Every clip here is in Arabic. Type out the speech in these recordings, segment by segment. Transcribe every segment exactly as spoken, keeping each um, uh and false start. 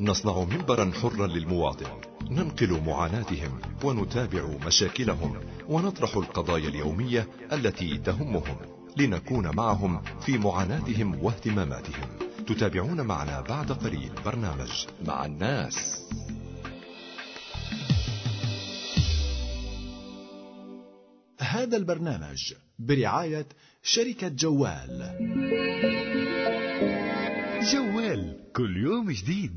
نصنع منبرا حرا للمواطن، ننقل معاناتهم ونتابع مشاكلهم ونطرح القضايا اليومية التي تهمهم، لنكون معهم في معاناتهم واهتماماتهم. تتابعون معنا بعد قليل برنامج مع الناس. هذا البرنامج برعاية شركة جوال. جوال كل يوم جديد.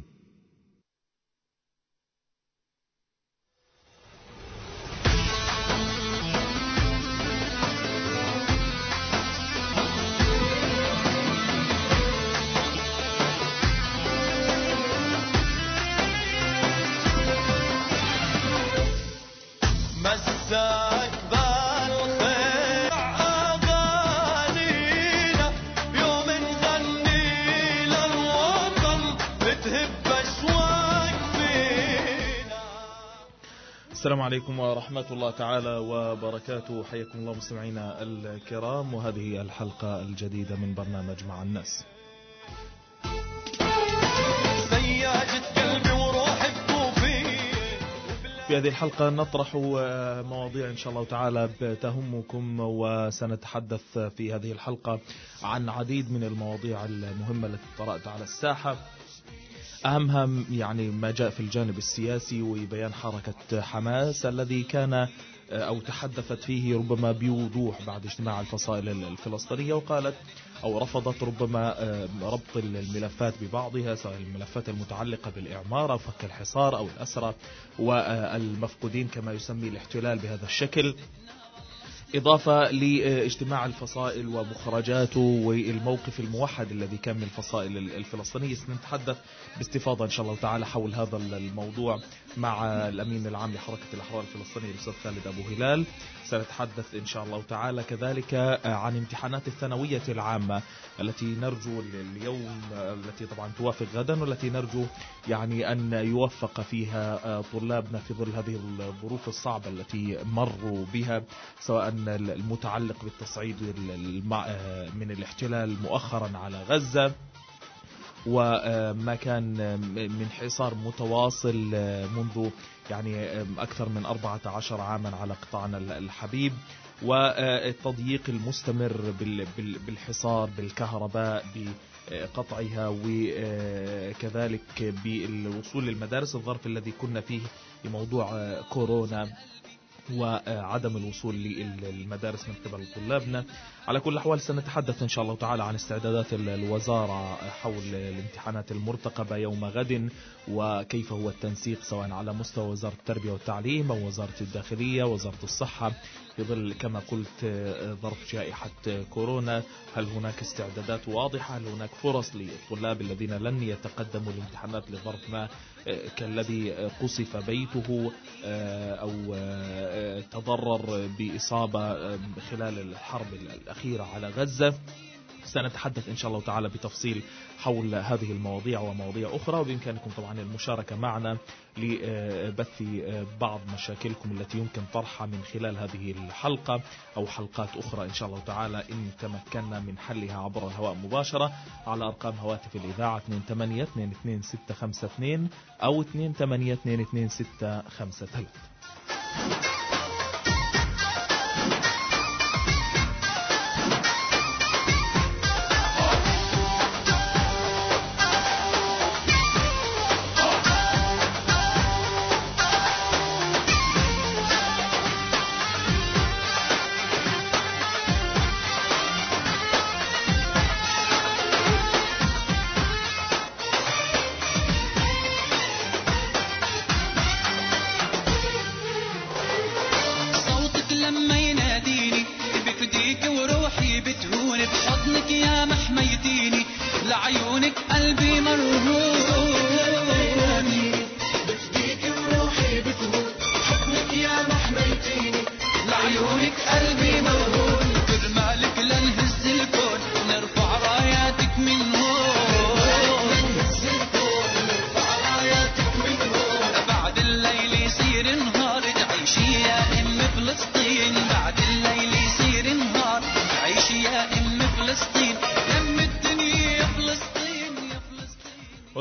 السلام عليكم ورحمة الله تعالى وبركاته. حياكم الله مستمعينا الكرام، وهذه الحلقة الجديدة من برنامج مع الناس. في هذه الحلقة نطرح مواضيع إن شاء الله تعالى تهمكم، وسنتحدث في هذه الحلقة عن عديد من المواضيع المهمة التي طرأت على الساحة. أهمها يعني ما جاء في الجانب السياسي وبيان حركة حماس الذي كان أو تحدثت فيه ربما بوضوح بعد اجتماع الفصائل الفلسطينية، وقالت أو رفضت ربما ربط الملفات ببعضها، سواء الملفات المتعلقة بالإعمار أو فك الحصار أو الأسرى والمفقودين كما يسمي الاحتلال بهذا الشكل، إضافة لاجتماع الفصائل ومخرجاته والموقف الموحد الذي كان من الفصائل الفلسطينية. سنتحدث باستفاضة إن شاء الله تعالى حول هذا الموضوع مع الأمين العام لحركة الأحرار الفلسطينية الأستاذ خالد أبو هلال. سنتحدث إن شاء الله تعالى كذلك عن امتحانات الثانوية العامة التي نرجو اليوم، التي طبعا توافق غدا، والتي نرجو يعني أن يوفق فيها طلابنا في ظل هذه الظروف الصعبة التي مروا بها، سواء المتعلق بالتصعيد من الاحتلال مؤخرا على غزة، وما كان من حصار متواصل منذ يعني أكثر من أربعة عشر عاما على قطاعنا الحبيب، والتضييق المستمر بالحصار بالكهرباء بقطعها، وكذلك بالوصول للمدارس، الظرف الذي كنا فيه بموضوع كورونا وعدم الوصول للمدارس من قبل طلابنا. على كل الأحوال سنتحدث إن شاء الله تعالى عن استعدادات الوزارة حول الامتحانات المرتقبة يوم غد، وكيف هو التنسيق سواء على مستوى وزارة التربية والتعليم أو وزارة الداخلية وزارة الصحة في ظل كما قلت ظرف جائحة كورونا. هل هناك استعدادات واضحة؟ هل هناك فرص للطلاب الذين لن يتقدموا الامتحانات لظرف ما كالذي قصف بيته أو تضرر بإصابة خلال الحرب الأخيرة على غزة؟ سنتحدث إن شاء الله تعالى بتفصيل حول هذه المواضيع ومواضيع أخرى، وبإمكانكم طبعا المشاركة معنا لبث بعض مشاكلكم التي يمكن طرحها من خلال هذه الحلقة أو حلقات أخرى إن شاء الله تعالى إن تمكنا من حلها عبر الهواء مباشرة على أرقام هواتف الإذاعة اثنين ثمانية اثنين اثنين ستة خمسة اثنين أو اثنين ثمانية اثنين اثنين ستة خمسة ثلاثة.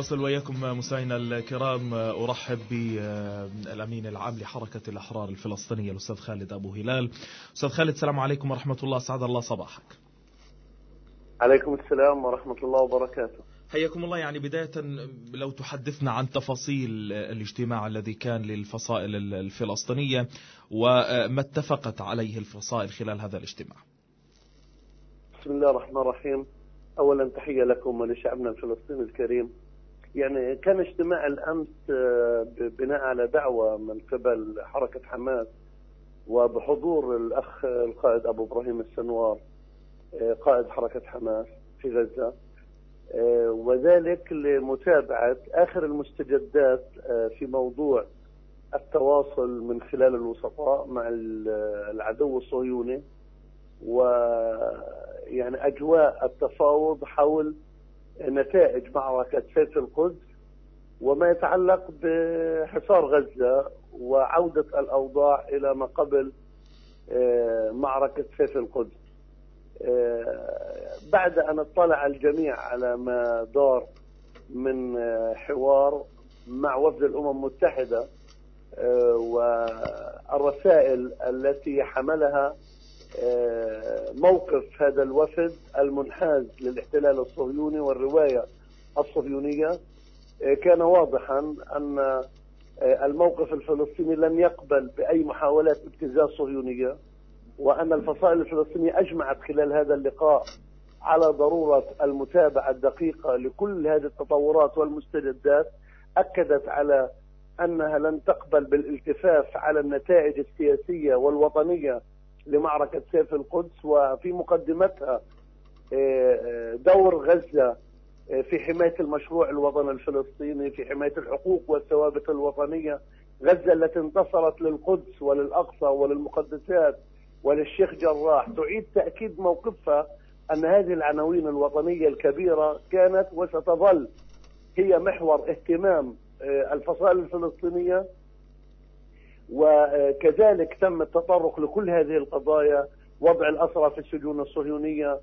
أصل وياكم مستمعينا الكرام، أرحب بالأمين العام لحركة الأحرار الفلسطينية الأستاذ خالد أبو هلال. أستاذ خالد، السلام عليكم ورحمة الله، سعد الله صباحك. عليكم السلام ورحمة الله وبركاته. حياكم الله. يعني بداية لو تحدثنا عن تفاصيل الاجتماع الذي كان للفصائل الفلسطينية وما اتفقت عليه الفصائل خلال هذا الاجتماع. بسم الله الرحمن الرحيم. أولا تحية لكم ولشعبنا الفلسطيني الكريم. يعني كان اجتماع الأمس بناء على دعوة من قبل حركة حماس وبحضور الأخ القائد أبو إبراهيم السنوار قائد حركة حماس في غزة، وذلك لمتابعة آخر المستجدات في موضوع التواصل من خلال الوسطاء مع العدو الصهيوني، ويعني أجواء التفاوض حول نتائج معركة سيف القدس وما يتعلق بحصار غزة وعودة الأوضاع إلى ما قبل معركة سيف القدس. بعد أن اطلع الجميع على ما دار من حوار مع وفد الأمم المتحدة والرسائل التي حملها موقف هذا الوفد المنحاز للاحتلال الصهيوني والرواية الصهيونية، كان واضحا أن الموقف الفلسطيني لن يقبل بأي محاولات ابتزاز صهيونية، وأن الفصائل الفلسطينية أجمعت خلال هذا اللقاء على ضرورة المتابعة الدقيقة لكل هذه التطورات والمستجدات. أكدت على أنها لن تقبل بالالتفاف على النتائج السياسية والوطنية لمعركة سيف القدس، وفي مقدمتها دور غزة في حماية المشروع الوطني الفلسطيني، في حماية الحقوق والثوابت الوطنية. غزة التي انتصرت للقدس وللأقصى وللمقدسات وللشيخ جراح تعيد تأكيد موقفها أن هذه العناوين الوطنية الكبيرة كانت وستظل هي محور اهتمام الفصائل الفلسطينية، وكذلك تم التطرق لكل هذه القضايا: وضع الأسرى في السجون الصهيونية،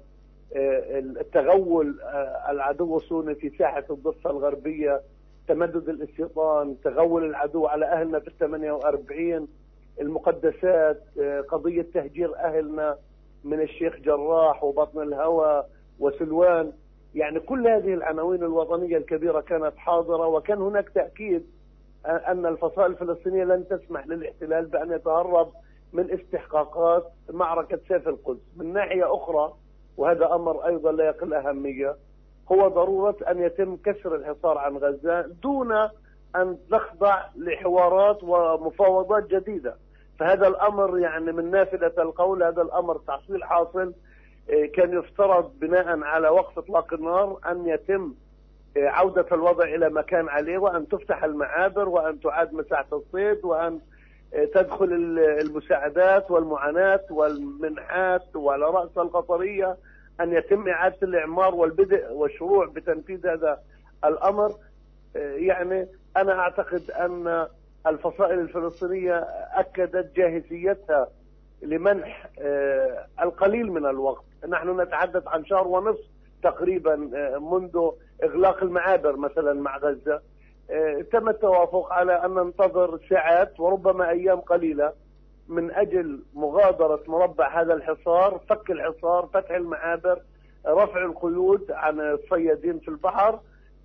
التغول العدو الصهيوني في ساحة الضفة الغربية، تمدد الاستيطان، تغول العدو على أهلنا في الثمانية وأربعين، المقدسات، قضية تهجير أهلنا من الشيخ جراح وبطن الهوى وسلوان. يعني كل هذه العناوين الوطنية الكبيرة كانت حاضرة، وكان هناك تأكيد أن الفصائل الفلسطينية لن تسمح للاحتلال بأن يتهرب من استحقاقات معركة سيف القدس. من ناحية أخرى، وهذا أمر أيضا لا يقل أهمية، هو ضرورة أن يتم كسر الحصار عن غزة دون أن تخضع لحوارات ومفاوضات جديدة. فهذا الأمر يعني من نافذة القول هذا الأمر تحصيل حاصل. كان يفترض بناء على وقف إطلاق النار أن يتم عودة الوضع إلى ما كان عليه، وأن تفتح المعابر، وأن تعاد مساحة الصيد، وأن تدخل المساعدات والمعاناة والمنحات، وعلى رأس القطرية أن يتم إعادة الإعمار والبدء والشروع بتنفيذ هذا الأمر. يعني أنا أعتقد أن الفصائل الفلسطينية أكدت جاهزيتها لمنح القليل من الوقت. نحن نتحدث عن شهر ونصف تقريبا منذ إغلاق المعابر مثلا مع غزة. تم التوافق على أن ننتظر ساعات وربما أيام قليلة من أجل مغادرة مربع هذا الحصار، فك الحصار، فتح المعابر، رفع القيود عن الصيادين في البحر،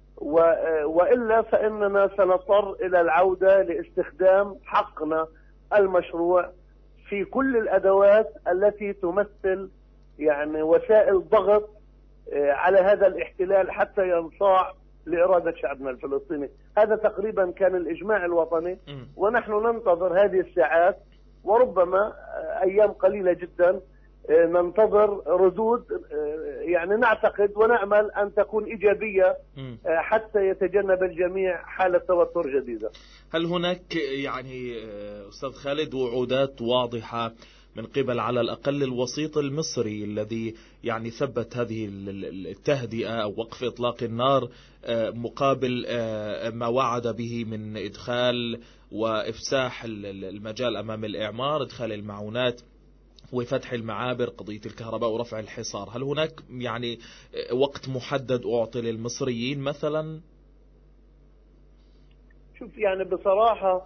وإلا فإننا سنضطر إلى العودة لاستخدام حقنا المشروع في كل الأدوات التي تمثل يعني وسائل ضغط على هذا الاحتلال حتى ينصاع لإرادة شعبنا الفلسطيني. هذا تقريبا كان الإجماع الوطني، ونحن ننتظر هذه الساعات وربما أيام قليلة جدا ننتظر ردود يعني نعتقد ونأمل أن تكون إيجابية حتى يتجنب الجميع حالة توتر جديدة. هل هناك يعني أستاذ خالد وعودات واضحة من قبل على الأقل الوسيط المصري الذي يعني ثبت هذه التهدئة أو وقف إطلاق النار مقابل ما وعد به من إدخال وإفساح المجال أمام الإعمار، إدخال المعونات وفتح المعابر، قضية الكهرباء ورفع الحصار؟ هل هناك يعني وقت محدد أعطي للمصريين مثلا؟ شوف يعني بصراحة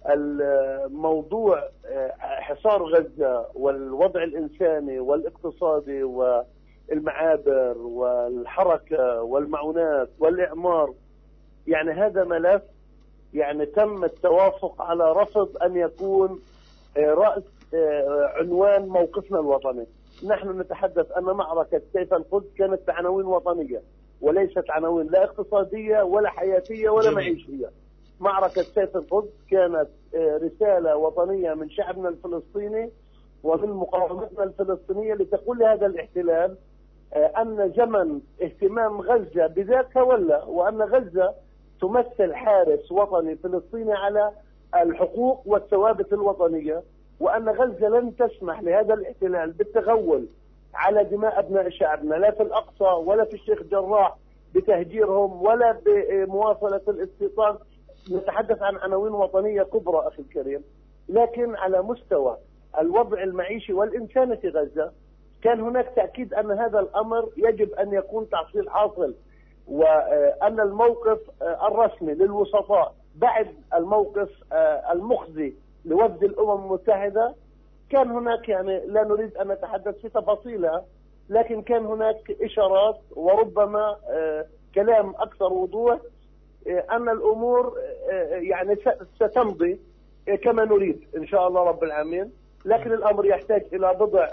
الموضوع حصار غزة والوضع الإنساني والاقتصادي والمعابر والحركة والمعونات والإعمار، يعني هذا ملف يعني تم التوافق على رفض أن يكون رأس عنوان موقفنا الوطني. نحن نتحدث أن معركة سيف القدس كانت بعناوين وطنية وليست عناوين لا اقتصادية ولا حياتية ولا جميل. معيشية. معركة سيف القدس كانت رسالة وطنية من شعبنا الفلسطيني ومن مقاومتنا الفلسطينية لتقول لهذا الاحتلال أن زمن اهتمام غزة بذاتها ولا، وأن غزة تمثل حارس وطني فلسطيني على الحقوق والثوابت الوطنية، وأن غزة لن تسمح لهذا الاحتلال بالتغول على دماء أبناء شعبنا لا في الأقصى ولا في الشيخ جراح بتهجيرهم ولا بمواصلة الاستيطان. نتحدث عن عناوين وطنية كبرى أخي الكريم، لكن على مستوى الوضع المعيشي والإنساني في غزة كان هناك تأكيد أن هذا الأمر يجب أن يكون تحصيل حاصل، وأن الموقف الرسمي للوسطاء بعد الموقف المخزي لوفد الأمم المتحدة كان هناك، يعني لا نريد أن نتحدث في تفاصيلها، لكن كان هناك إشارات وربما كلام أكثر وضوح أن الأمور يعني ستمضي كما نريد إن شاء الله رب العالمين، لكن الأمر يحتاج إلى بضع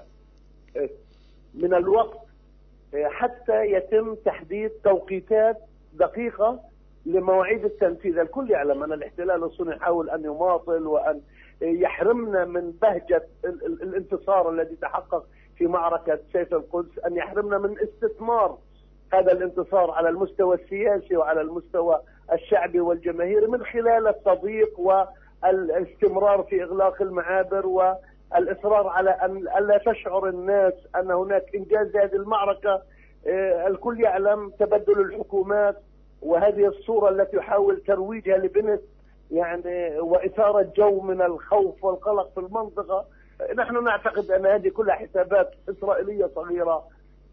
من الوقت حتى يتم تحديد توقيتات دقيقة لمواعيد التنفيذ. الكل يعلم أن الاحتلال الصهيوني يحاول أن يماطل وأن يحرمنا من بهجة الانتصار الذي تحقق في معركة سيف القدس، أن يحرمنا من استثمار هذا الانتصار على المستوى السياسي وعلى المستوى الشعبي والجماهيري من خلال التضييق والاستمرار في إغلاق المعابر والإصرار على أن لا تشعر الناس أن هناك إنجاز هذه المعركة. الكل يعلم تبدل الحكومات وهذه الصورة التي يحاول ترويجها لبنت يعني وإثارة جو من الخوف والقلق في المنطقة. نحن نعتقد أن هذه كلها حسابات إسرائيلية صغيرة،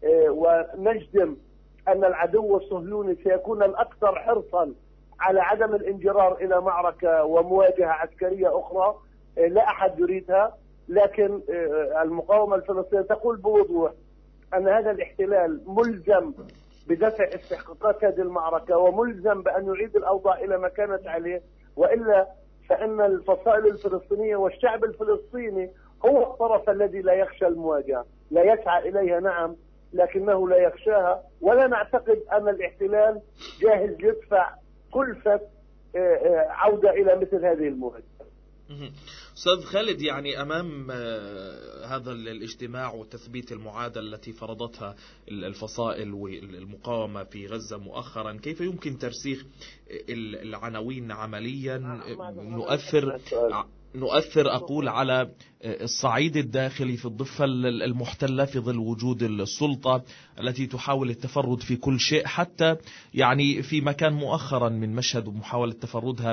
ونجزم أن العدو الصهيوني سيكون الأكثر حرصا على عدم الانجرار إلى معركة ومواجهة عسكرية أخرى لا أحد يريدها، لكن المقاومة الفلسطينية تقول بوضوح أن هذا الاحتلال ملزم بدفع استحقاقات هذه المعركة وملزم بأن يعيد الأوضاع إلى ما كانت عليه، وإلا فإن الفصائل الفلسطينية والشعب الفلسطيني هو الطرف الذي لا يخشى المواجهة، لا يسعى إليها نعم لكنه لا يخشاها، ولا نعتقد أن الاحتلال جاهز يدفع كلفة عودة إلى مثل هذه المواجهة. أستاذ خالد، يعني أمام هذا الاجتماع وتثبيت المعادلة التي فرضتها الفصائل والمقاومة في غزة مؤخرا، كيف يمكن ترسيخ العناوين عمليا نؤثر نؤثر أقول على الصعيد الداخلي في الضفة المحتلة في ظل وجود السلطة التي تحاول التفرد في كل شيء، حتى يعني في مكان مؤخرا من مشهد ومحاولة تفردها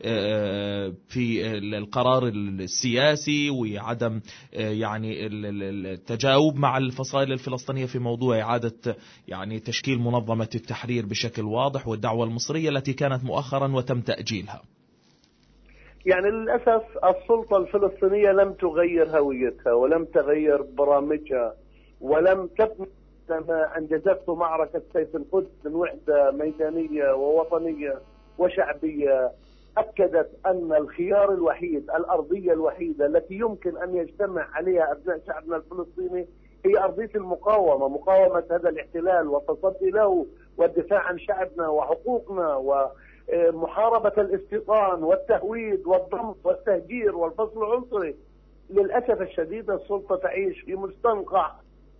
في القرار السياسي وعدم يعني التجاوب مع الفصائل الفلسطينية في موضوع إعادة يعني تشكيل منظمة التحرير بشكل واضح، والدعوة المصرية التي كانت مؤخرا وتم تأجيلها. يعني للأسف السلطة الفلسطينية لم تغير هويتها ولم تغير برامجها ولم تبني ما أنجزته معركة سيف القدس من وحدة ميدانية ووطنية وشعبية أكدت أن الخيار الوحيد، الأرضية الوحيدة التي يمكن أن يجتمع عليها أبناء شعبنا الفلسطيني هي أرضية المقاومة، مقاومة هذا الاحتلال والتصدي له والدفاع عن شعبنا وحقوقنا ومحاربة الاستيطان والتهويد والضم والتهجير والفصل العنصري. للأسف الشديد السلطة تعيش في مستنقع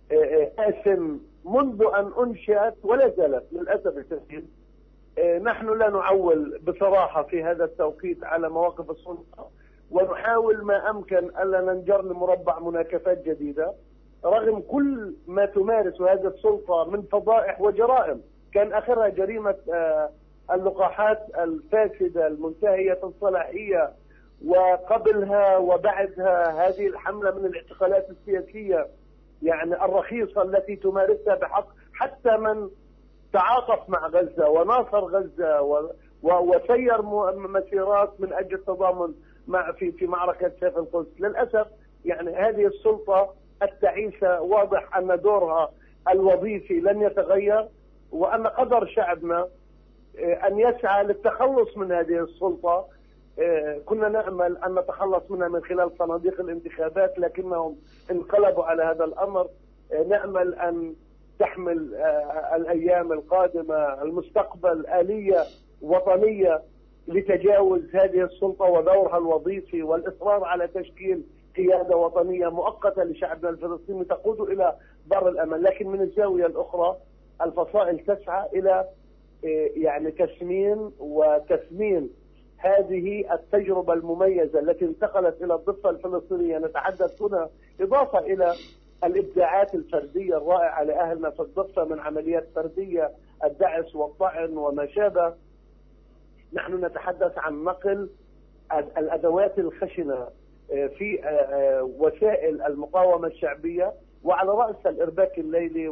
آسن منذ أن أنشأت ولا زالت للأسف الشديد. نحن لا نعول بصراحة في هذا التوقيت على مواقف السلطة، ونحاول ما أمكن ألا ننجر لمربع مناكفات جديدة رغم كل ما تمارس هذه السلطة من فضائح وجرائم، كان آخرها جريمة اللقاحات الفاسدة المنتهية الصلاحية، وقبلها وبعدها هذه الحملة من الاعتقالات السياسية يعني الرخيصة التي تمارسها بحق حتى من تعاطف مع غزة وناصر غزة وسير مسيرات من أجل التضامن مع في في معركة سيف القدس. للأسف يعني هذه السلطة التعيسة واضح أن دورها الوظيفي لن يتغير، وأن قدر شعبنا أن يسعى للتخلص من هذه السلطة. كنا نأمل أن نتخلص منها من خلال صناديق الانتخابات، لكنهم انقلبوا على هذا الأمر. نأمل أن تحمل الأيام القادمة المستقبل آلية وطنية لتجاوز هذه السلطة ودورها الوظيفي، والإصرار على تشكيل قيادة وطنية مؤقتة لشعبنا الفلسطيني تقود إلى بر الأمل. لكن من الزاوية الأخرى الفصائل تسعى إلى يعني تسمين وتثمين هذه التجربة المميزة التي انتقلت إلى الضفة الفلسطينية. نتحدث هنا إضافة إلى الإبداعات الفردية الرائعة لأهلنا في الضفة من عمليات فردية، الدعس والطعن وما شابه. نحن نتحدث عن نقل الأدوات الخشنة في وسائل المقاومة الشعبية، وعلى رأس الإرباك الليلي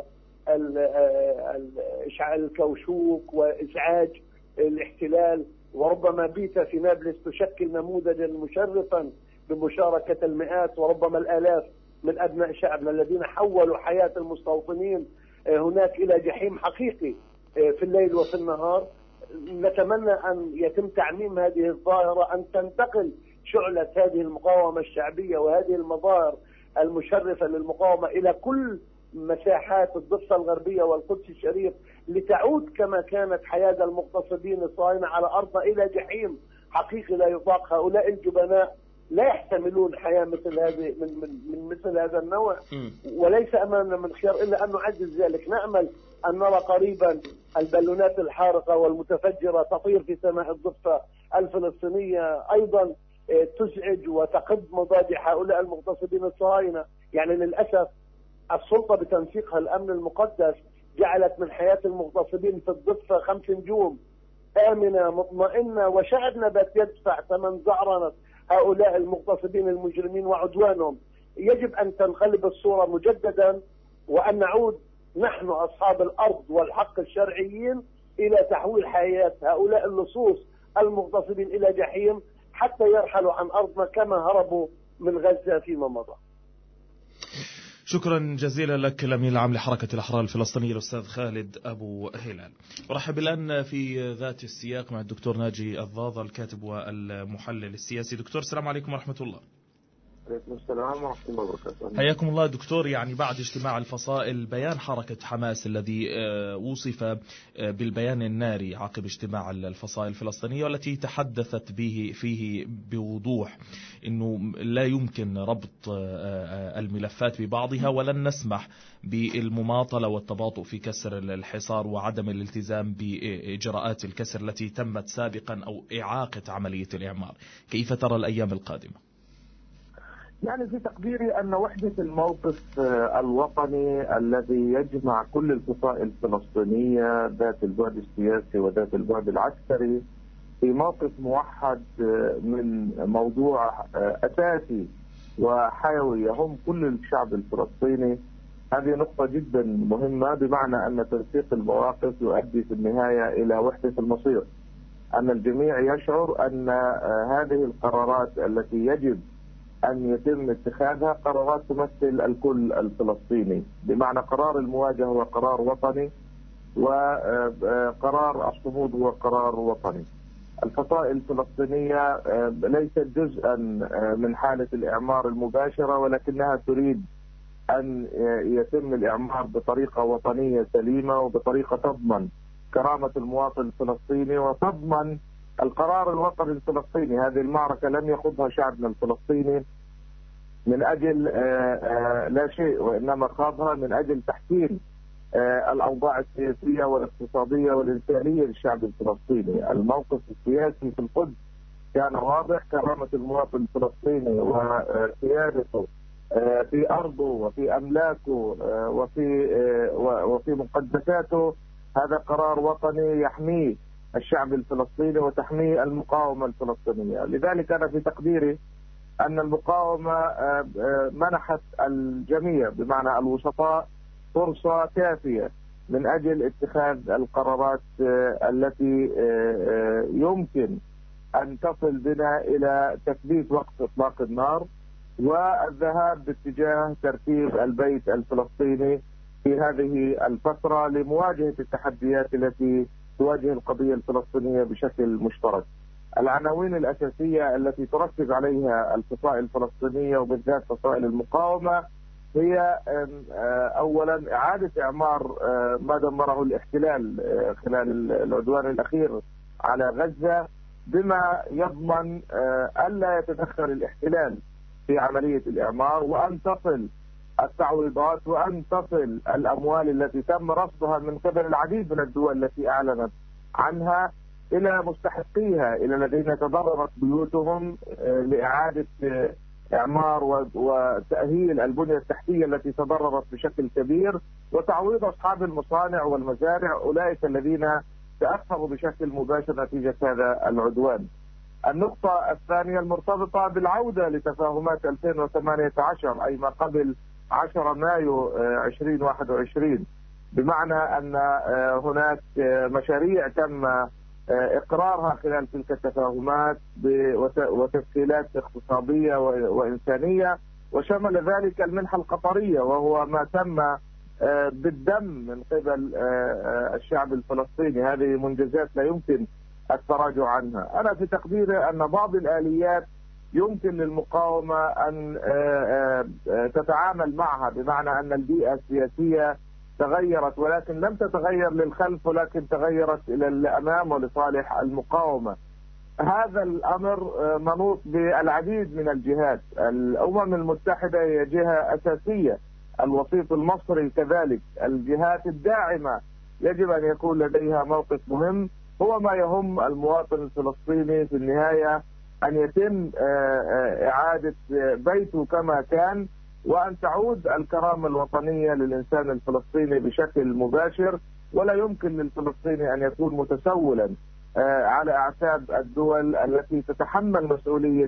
وإشعال الكوشوك وإزعاج الاحتلال. وربما بيتا في نابلس تشكل نموذجا مشرفا بمشاركة المئات وربما الآلاف من أبناء شعبنا الذين حولوا حياة المستوطنين هناك إلى جحيم حقيقي في الليل وفي النهار. نتمنى أن يتم تعميم هذه الظاهرة، أن تنتقل شعلة هذه المقاومة الشعبية وهذه المظاهر المشرفة للمقاومة إلى كل مساحات الضفة الغربية والقدس الشريف، لتعود كما كانت حياة المغتصبين الصهاينة على أرضنا إلى جحيم حقيقي لا يطاق. هؤلاء الجبناء لا يحتملون حياة مثل هذه من, من, من مثل هذا النوع، وليس أمامنا من خيار إلا أن نعزز ذلك. نأمل أن نرى قريبا البالونات الحارقة والمتفجرة تطير في سماء الضفة الفلسطينية، أيضا تزعج وتقض مضاجع هؤلاء المغتصبين الصهاينة. يعني للأسف السلطة بتنسيقها الأمن المقدس جعلت من حياة المغتصبين في الضفة خمس نجوم آمنة مطمئنة، وشعبنا بات يدفع ثمن زعرنة هؤلاء المغتصبين المجرمين وعدوانهم. يجب أن تنقلب الصورة مجددا، وأن نعود نحن أصحاب الأرض والحق الشرعيين إلى تحويل حياة هؤلاء اللصوص المغتصبين إلى جحيم حتى يرحلوا عن أرضنا كما هربوا من غزة فيما مضى. شكرا جزيلا لك الأمين العام لحركة الأحرار الفلسطينية الأستاذ خالد أبو هلال. أرحب الآن في ذات السياق مع الدكتور ناجي الضاضة الكاتب والمحلل السياسي. دكتور السلام عليكم ورحمة الله. عليكم السلام ورحمة الله وبركاته. حياكم الله دكتور. يعني بعد اجتماع الفصائل بيان حركة حماس الذي وصف بالبيان الناري عقب اجتماع الفصائل الفلسطينية، والتي تحدثت به فيه بوضوح أنه لا يمكن ربط الملفات ببعضها، ولن نسمح بالمماطلة والتباطؤ في كسر الحصار وعدم الالتزام بإجراءات الكسر التي تمت سابقا أو إعاقة عملية الإعمار. كيف ترى الأيام القادمة؟ يعني في تقديري أن وحدة الموقف الوطني الذي يجمع كل الفصائل الفلسطينية ذات البعد السياسي وذات البعد العسكري في موقف موحد من موضوع أساسي وحيوي يهم كل الشعب الفلسطيني، هذه نقطة جدا مهمة، بمعنى أن تنسيق المواقف يؤدي في النهاية إلى وحدة المصير، أن الجميع يشعر أن هذه القرارات التي يجب أن يتم اتخاذها قرارات تمثل الكل الفلسطيني، بمعنى قرار المواجهة هو قرار وطني، وقرار الصمود هو قرار وطني. الفصائل الفلسطينية ليست جزءا من حالة الإعمار المباشرة، ولكنها تريد أن يتم الإعمار بطريقة وطنية سليمة وبطريقة تضمن كرامة المواطن الفلسطيني وتضمن القرار الوطني الفلسطيني. هذه المعركة لم يخوضها شعبنا الفلسطيني من أجل لا شيء، وإنما خاضها من أجل تحسين الأوضاع السياسية والاقتصادية والإنسانية للشعب الفلسطيني. الموقف السياسي في القدس كان واضح، كرامة المواطن الفلسطيني وسيادته في أرضه وفي أملاكه وفي وفي مقدساته، هذا قرار وطني يحميه الشعب الفلسطيني وتحميه المقاومة الفلسطينية. لذلك أنا في تقديري أن المقاومة منحت الجميع بمعنى الوسطاء فرصة كافية من أجل اتخاذ القرارات التي يمكن أن تصل بنا إلى تثبيت وقف إطلاق النار والذهاب باتجاه ترتيب البيت الفلسطيني في هذه الفترة لمواجهة التحديات التي تواجه القضية الفلسطينية بشكل مشترك. العناوين الأساسية التي تركز عليها الفصائل الفلسطينية وبالذات فصائل المقاومة هي أولا إعادة إعمار ما دمره الاحتلال خلال العدوان الأخير على غزة، بما يضمن ألا يتدخل الاحتلال في عملية الإعمار، وأن تصل التعويضات وأن تصل الأموال التي تم رصدها من قبل العديد من الدول التي أعلنت عنها إلى مستحقيها، إلى الذين تضررت بيوتهم، لإعادة إعمار وتأهيل البنية التحتية التي تضررت بشكل كبير، وتعويض أصحاب المصانع والمزارع أولئك الذين تأثروا بشكل مباشر نتيجة هذا العدوان. النقطة الثانية المرتبطة بالعودة لتفاهمات ألفين وثمانية عشر، أي ما قبل عشرة مايو ألفين وواحد وعشرين، بمعنى أن هناك مشاريع تم إقرارها خلال تلك التفاهمات وتسهيلات اقتصادية وإنسانية، وشمل ذلك المنحة القطرية، وهو ما تم بالدم من قبل الشعب الفلسطيني. هذه منجزات لا يمكن التراجع عنها. أنا في تقديري أن بعض الآليات يمكن للمقاومة أن تتعامل معها، بمعنى أن البيئة السياسية تغيرت، ولكن لم تتغير للخلف، ولكن تغيرت إلى الأمام ولصالح المقاومة. هذا الأمر منوط بالعديد من الجهات. الأمم المتحدة هي جهة أساسية، الوسيط المصري كذلك، الجهات الداعمة يجب أن يكون لديها موقف مهم، هو ما يهم المواطن الفلسطيني في النهاية أن يتم إعادة بيته كما كان، وأن تعود الكرامة الوطنية للإنسان الفلسطيني بشكل مباشر. ولا يمكن للفلسطيني أن يكون متسولا على أعتاب الدول التي تتحمل مسؤولية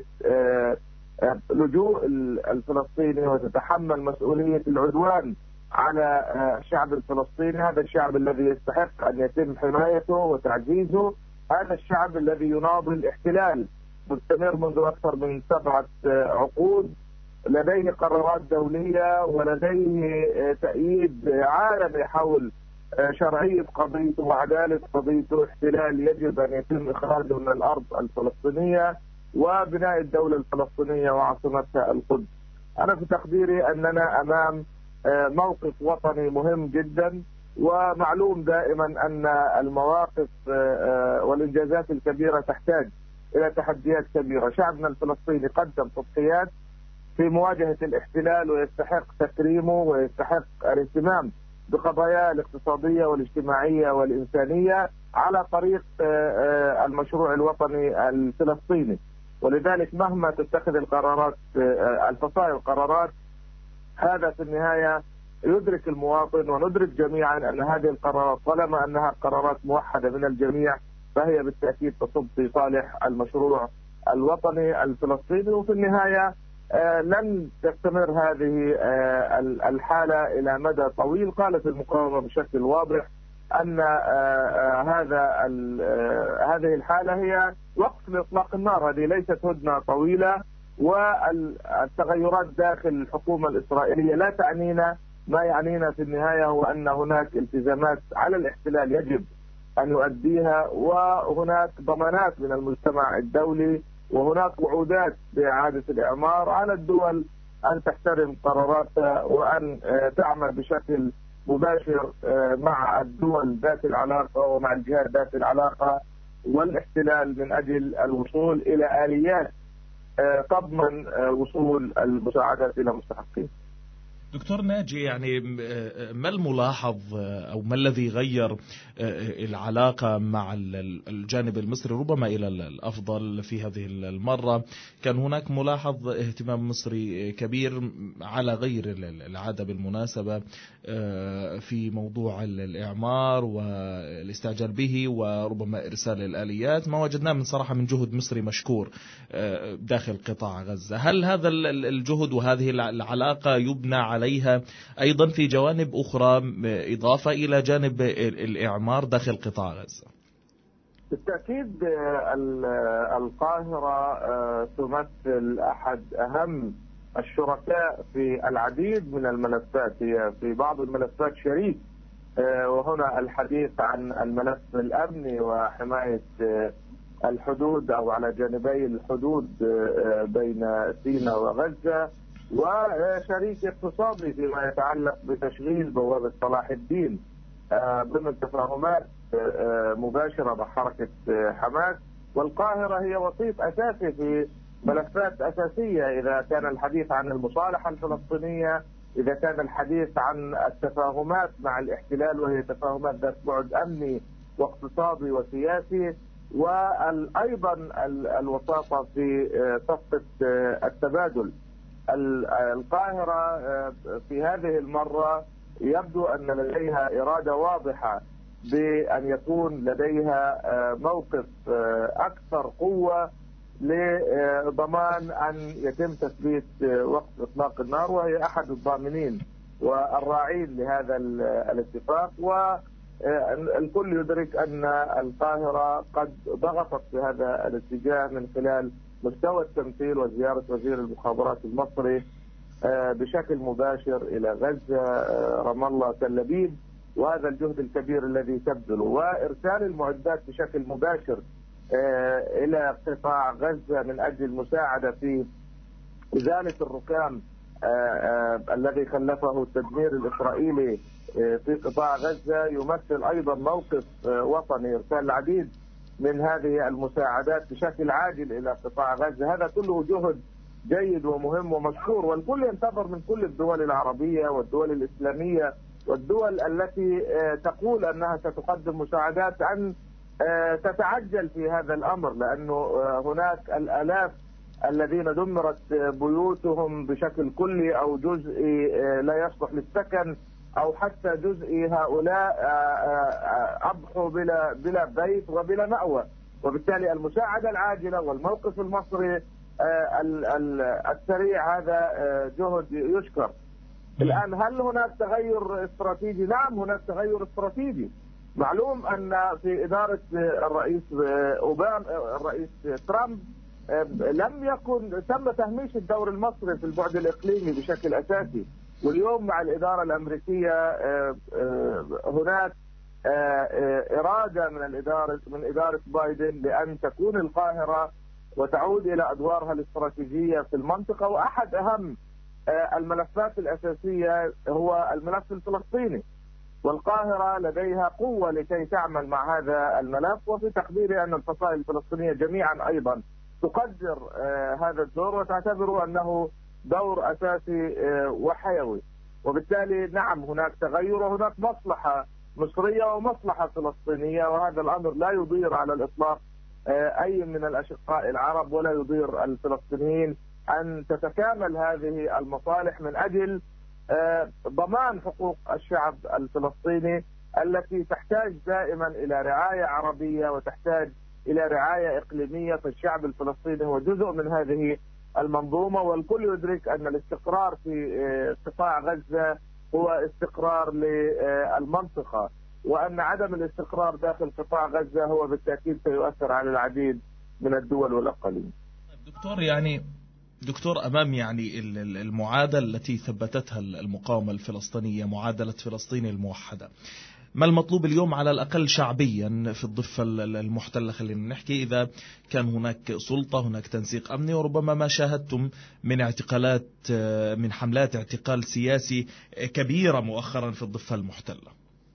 لجوء الفلسطيني وتتحمل مسؤولية العدوان على الشعب الفلسطيني. هذا الشعب الذي يستحق أن يتم حمايته وتعزيزه، هذا الشعب الذي يناضل الاحتلال مستمر منذ أكثر من سبعة عقود، لديه قرارات دولية ولديه تأييد عالمي حول شرعية قضيته وعدالة قضيته. احتلال يجب أن يتم إخراجه من الأرض الفلسطينية وبناء الدولة الفلسطينية وعاصمتها القدس. أنا في تقديري أننا أمام موقف وطني مهم جدا، ومعلوم دائما أن المواقف والإنجازات الكبيرة تحتاج إلى تحديات كبيرة. شعبنا الفلسطيني قدم تضحيات في مواجهة الاحتلال، ويستحق تكريمه ويستحق الاهتمام بقضاياه الاقتصادية والاجتماعية والإنسانية على طريق المشروع الوطني الفلسطيني. ولذلك مهما تتخذ القرارات الفصائل القرارات، هذا في النهاية يدرك المواطن وندرك جميعا أن هذه القرارات طالما أنها قرارات موحدة من الجميع فهي بالتأكيد تصب في صالح المشروع الوطني الفلسطيني. وفي النهاية لن تستمر هذه الحالة إلى مدى طويل. قالت المقاومة بشكل واضح أن هذا هذه الحالة هي وقف لإطلاق النار، هذه ليست هدنة طويلة. والتغيرات داخل الحكومة الإسرائيلية لا تعنينا، ما يعنينا في النهاية هو أن هناك التزامات على الاحتلال يجب أن يؤديها، وهناك ضمانات من المجتمع الدولي، وهناك وعودات بإعادة الإعمار. على الدول أن تحترم قراراتها وأن تعمل بشكل مباشر مع الدول ذات العلاقة ومع الجهات ذات العلاقة والاحتلال من أجل الوصول إلى آليات تضمن وصول المساعدات إلى مستحقين. دكتور ناجي، يعني ما الملاحظ أو ما الذي غير العلاقة مع الجانب المصري ربما إلى الأفضل في هذه المرة؟ كان هناك ملاحظ اهتمام مصري كبير على غير العادة بالمناسبة في موضوع الإعمار والاستعجال به وربما إرسال الآليات، ما وجدناه من صراحة من جهد مصري مشكور داخل قطاع غزة. هل هذا الجهد وهذه العلاقة يبنى على عليها أيضا في جوانب أخرى إضافة إلى جانب الإعمار داخل قطاع غزة؟ بالتأكيد القاهرة تمثل أحد أهم الشركاء في العديد من الملفات، هي في بعض الملفات شريك، وهنا الحديث عن الملف الأمني وحماية الحدود أو على جانبي الحدود بين سيناء وغزة، وشريك اقتصادي فيما يتعلق بتشغيل بوابة صلاح الدين ضمن تفاهمات مباشرة مع حركة حماس. والقاهرة هي وسيط أساسي في ملفات أساسية، إذا كان الحديث عن المصالحة الفلسطينية، إذا كان الحديث عن التفاهمات مع الاحتلال وهي تفاهمات ذات بعد أمني واقتصادي وسياسي، وأيضا الوساطة في صفقة التبادل. القاهرة في هذه المرة يبدو أن لديها إرادة واضحة بأن يكون لديها موقف أكثر قوة لضمان أن يتم تثبيت وقت إطلاق النار، وهي أحد الضامنين والراعين لهذا الاتفاق. والكل يدرك أن القاهرة قد ضغطت في هذا الاتجاه من خلال مستوى التمثيل وزيارة وزير المخابرات المصري بشكل مباشر إلى غزة، رام الله، تل أبيب، وهذا الجهد الكبير الذي تبذله، وإرسال المعدات بشكل مباشر إلى قطاع غزة من أجل المساعدة في إزالة الركام الذي خلفه التدمير الإسرائيلي في قطاع غزة، يمثل أيضا موقف وطني. إرسال العديد من هذه المساعدات بشكل عاجل إلى قطاع غزة، هذا كله جهد جيد ومهم ومشكور، والكل ينتظر من كل الدول العربية والدول الإسلامية والدول التي تقول أنها ستقدم مساعدات أن تتعجل في هذا الأمر، لأنه هناك الآلاف الذين دمرت بيوتهم بشكل كلي أو جزئي لا يصلح للسكن، أو حتى جزئي هؤلاء أضحوا بلا بلا بيت وبلا مأوى. وبالتالي المساعدة العاجلة والموقف المصري السريع هذا جهد يشكر. الآن هل هناك تغير استراتيجي؟ نعم، هناك تغير استراتيجي. معلوم أن في إدارة الرئيس أوباما الرئيس ترامب لم يكن تم تهميش الدور المصري في البعد الإقليمي بشكل أساسي، واليوم مع الإدارة الأمريكية هناك إرادة من الإدارة من إدارة بايدن بأن تكون القاهرة وتعود إلى أدوارها الاستراتيجية في المنطقة. وأحد أهم الملفات الأساسية هو الملف الفلسطيني، والقاهرة لديها قوة لكي تعمل مع هذا الملف، وفي تقديري أن الفصائل الفلسطينية جميعا أيضا تقدر هذا الدور وتعتبره أنه دور أساسي وحيوي. وبالتالي نعم، هناك تغير وهناك مصلحة مصرية ومصلحة فلسطينية، وهذا الأمر لا يضير على الإطلاق أي من الأشقاء العرب ولا يضير الفلسطينيين أن تتكامل هذه المصالح من أجل ضمان حقوق الشعب الفلسطيني التي تحتاج دائما إلى رعاية عربية وتحتاج إلى رعاية إقليمية. فالشعب الفلسطيني هو جزء من هذه المنظومة، والكل يدرك أن الاستقرار في قطاع غزة هو استقرار للمنطقة، وأن عدم الاستقرار داخل قطاع غزة هو بالتأكيد سيؤثر على العديد من الدول والأقاليم. دكتور، يعني دكتور أمام يعني المعادلة التي ثبتتها المقاومة الفلسطينية، معادلة فلسطين الموحدة، ما المطلوب اليوم على الأقل شعبيا في الضفة المحتلة؟ خلينا نحكي إذا كان هناك سلطة، هناك تنسيق أمني، وربما ما شاهدتم من اعتقالات من حملات اعتقال سياسي كبيرة مؤخرا في الضفة المحتلة.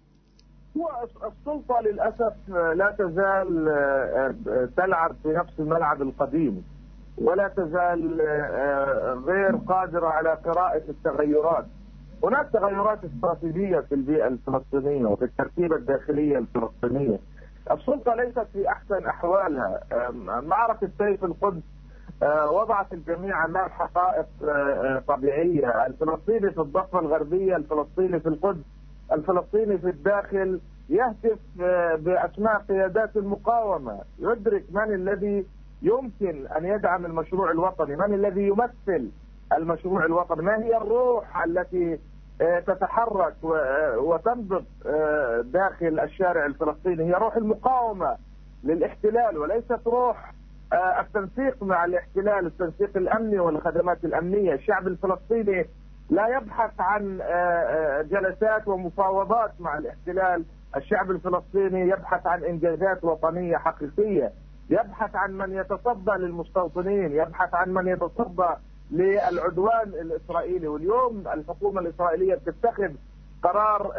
السلطة للأسف لا تزال تلعب في نفس الملعب القديم، ولا تزال غير قادرة على قراءة التغيرات. هناك تغيرات استراتيجية في البيئة الفلسطينية وفي التركيبة الداخلية الفلسطينية. السلطة ليست في أحسن أحوالها. معركة سيف القدس وضعت الجميع أمام حقائق طبيعية. الفلسطيني في الضفة الغربية، الفلسطيني في القدس، الفلسطيني في الداخل يهتف بأسماء قيادات المقاومة، يدرك من الذي يمكن أن يدعم المشروع الوطني، من الذي يمثل المشروع الوطني؟ ما هي الروح التي تتحرك وتنبض داخل الشارع الفلسطيني؟ هي روح المقاومة للاحتلال، وليست روح التنسيق مع الاحتلال، التنسيق الأمني والخدمات الأمنية. الشعب الفلسطيني لا يبحث عن جلسات ومفاوضات مع الاحتلال، الشعب الفلسطيني يبحث عن إنجازات وطنية حقيقية، يبحث عن من يتصدى للمستوطنين، يبحث عن من يتصدى للعدوان الإسرائيلي. واليوم الحكومة الإسرائيلية بتتخذ قرار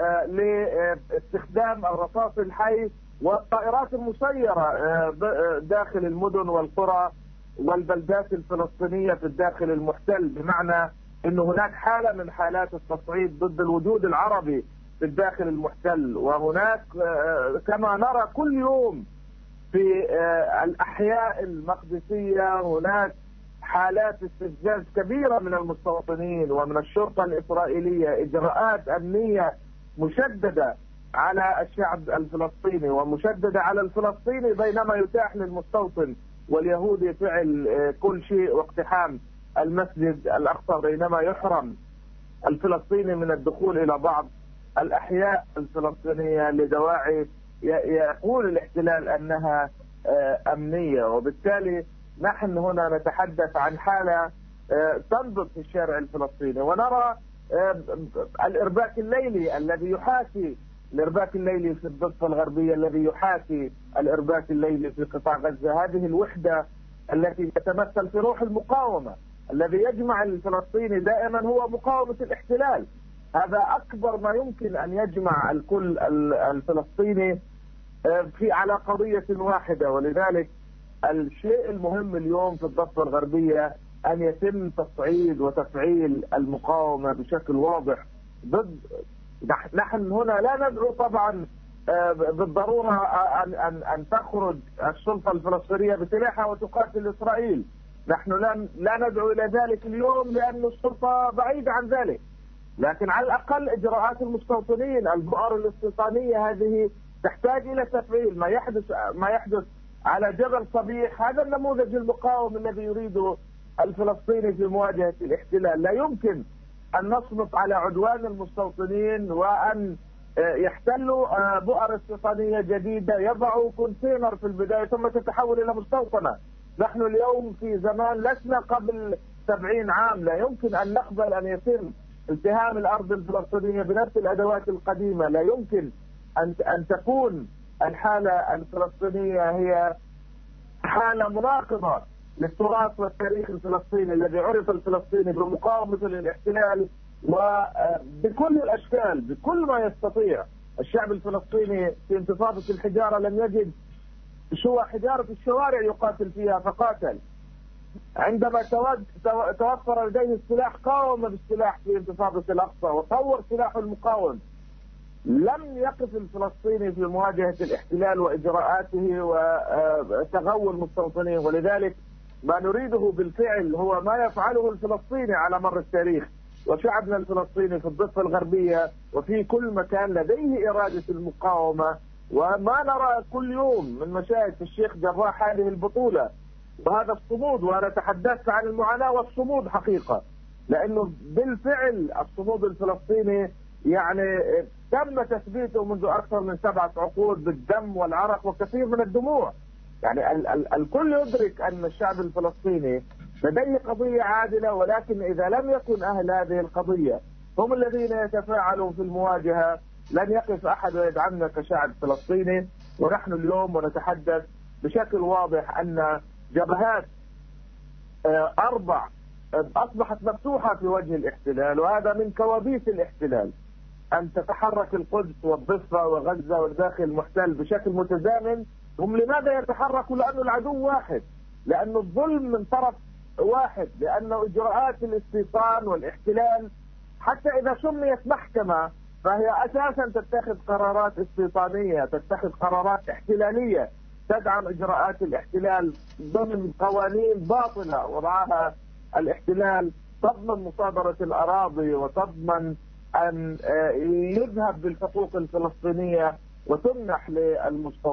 لاستخدام الرصاص الحي والطائرات المسيرة داخل المدن والقرى والبلدات الفلسطينية في الداخل المحتل، بمعنى أن هناك حالة من حالات التصعيد ضد الوجود العربي في الداخل المحتل. وهناك كما نرى كل يوم في الأحياء المقدسية هناك حالات استفزاز كبيرة من المستوطنين ومن الشرطة الإسرائيلية، إجراءات أمنية مشددة على الشعب الفلسطيني ومشددة على الفلسطيني، بينما يتاح للمستوطن واليهودي فعل كل شيء واقتحام المسجد الأقصى، بينما يحرم الفلسطيني من الدخول إلى بعض الأحياء الفلسطينية لدواعي يقول الاحتلال أنها أمنية. وبالتالي نحن هنا نتحدث عن حالة تنبض في الشارع الفلسطيني، ونرى الإرباك الليلي الذي يحاكي الإرباك الليلي في الضفة الغربية، الذي يحاكي الإرباك الليلي في قطاع غزة. هذه الوحدة التي تتمثل في روح المقاومة، الذي يجمع الفلسطيني دائما هو مقاومة الاحتلال. هذا أكبر ما يمكن أن يجمع الكل الفلسطيني في على قضية واحدة. ولذلك الشيء المهم اليوم في الضفة الغربية أن يتم تصعيد وتفعيل المقاومة بشكل واضح ضد. نحن هنا لا ندعو طبعا بالضرورة أن أن أن تخرج السلطة الفلسطينية بسلاحها وتقاتل إسرائيل. نحن لا لا ندعو إلى ذلك اليوم لأن السلطة بعيدة عن ذلك، لكن على الأقل إجراءات المستوطنين، البؤر الاستيطانية هذه تحتاج إلى تفعيل. ما يحدث ما يحدث على جبل صبيح هذا النموذج المقاوم الذي يريده الفلسطيني في مواجهة الاحتلال. لا يمكن أن نصمت على عدوان المستوطنين وأن يحتلوا بؤر استيطانية جديدة، يضعوا كونتينر في البداية ثم تتحول إلى مستوطنة. نحن اليوم في زمان لسنا قبل سبعين عام، لا يمكن أن نقبل أن يتم التهام الأرض الفلسطينية بنفس الأدوات القديمة. لا يمكن أن أن تكون الحالة الفلسطينية هي حالة مناقضة للتراث والتاريخ الفلسطيني الذي عرف الفلسطيني بمقاومة للاحتلال وبكل الأشكال بكل ما يستطيع. الشعب الفلسطيني في انتفاضة الحجارة لم يجد سوى حجارة الشوارع يقاتل فيها فقاتل. عندما توفر لديه السلاح قاوم بالسلاح في انتفاضة الأقصى وطور سلاحه المقاوم. لم يقف الفلسطيني في مواجهة الاحتلال وإجراءاته وتغول مستوطنيه، ولذلك ما نريده بالفعل هو ما يفعله الفلسطيني على مر التاريخ. وشعبنا الفلسطيني في الضفة الغربية وفي كل مكان لديه إرادة المقاومة، وما نرى كل يوم من مشاهد في الشيخ جراح هذه البطولة وهذا الصمود. وأنا تحدثت عن المعاناة والصمود حقيقة، لأنه بالفعل الصمود الفلسطيني يعني تم تثبيته منذ أكثر من سبعة عقود بالدم والعرق وكثير من الدموع. يعني ال ال الكل يدرك أن الشعب الفلسطيني لديه قضية عادلة، ولكن إذا لم يكن أهل هذه القضية هم الذين يتفاعلون في المواجهة لن يقف أحد ويدعمنا كشعب فلسطيني. ونحن اليوم ونتحدث بشكل واضح أن جبهات أربع أصبحت مفتوحة في وجه الاحتلال، وهذا من كوابيس الاحتلال أن تتحرك القدس والضفة وغزة والداخل المحتل بشكل متزامن. هم لماذا يتحركوا؟ لأنه العدو واحد، لأنه الظلم من طرف واحد، لأنه إجراءات الاستيطان والاحتلال حتى إذا سميت محكمة فهي أساسا تتخذ قرارات استيطانية، تتخذ قرارات احتلالية تدعم إجراءات الاحتلال ضمن قوانين باطلة وضعها الاحتلال تضمن مصادرة الأراضي وتضمن أن يذهب بالحقوق الفلسطينية وتمنح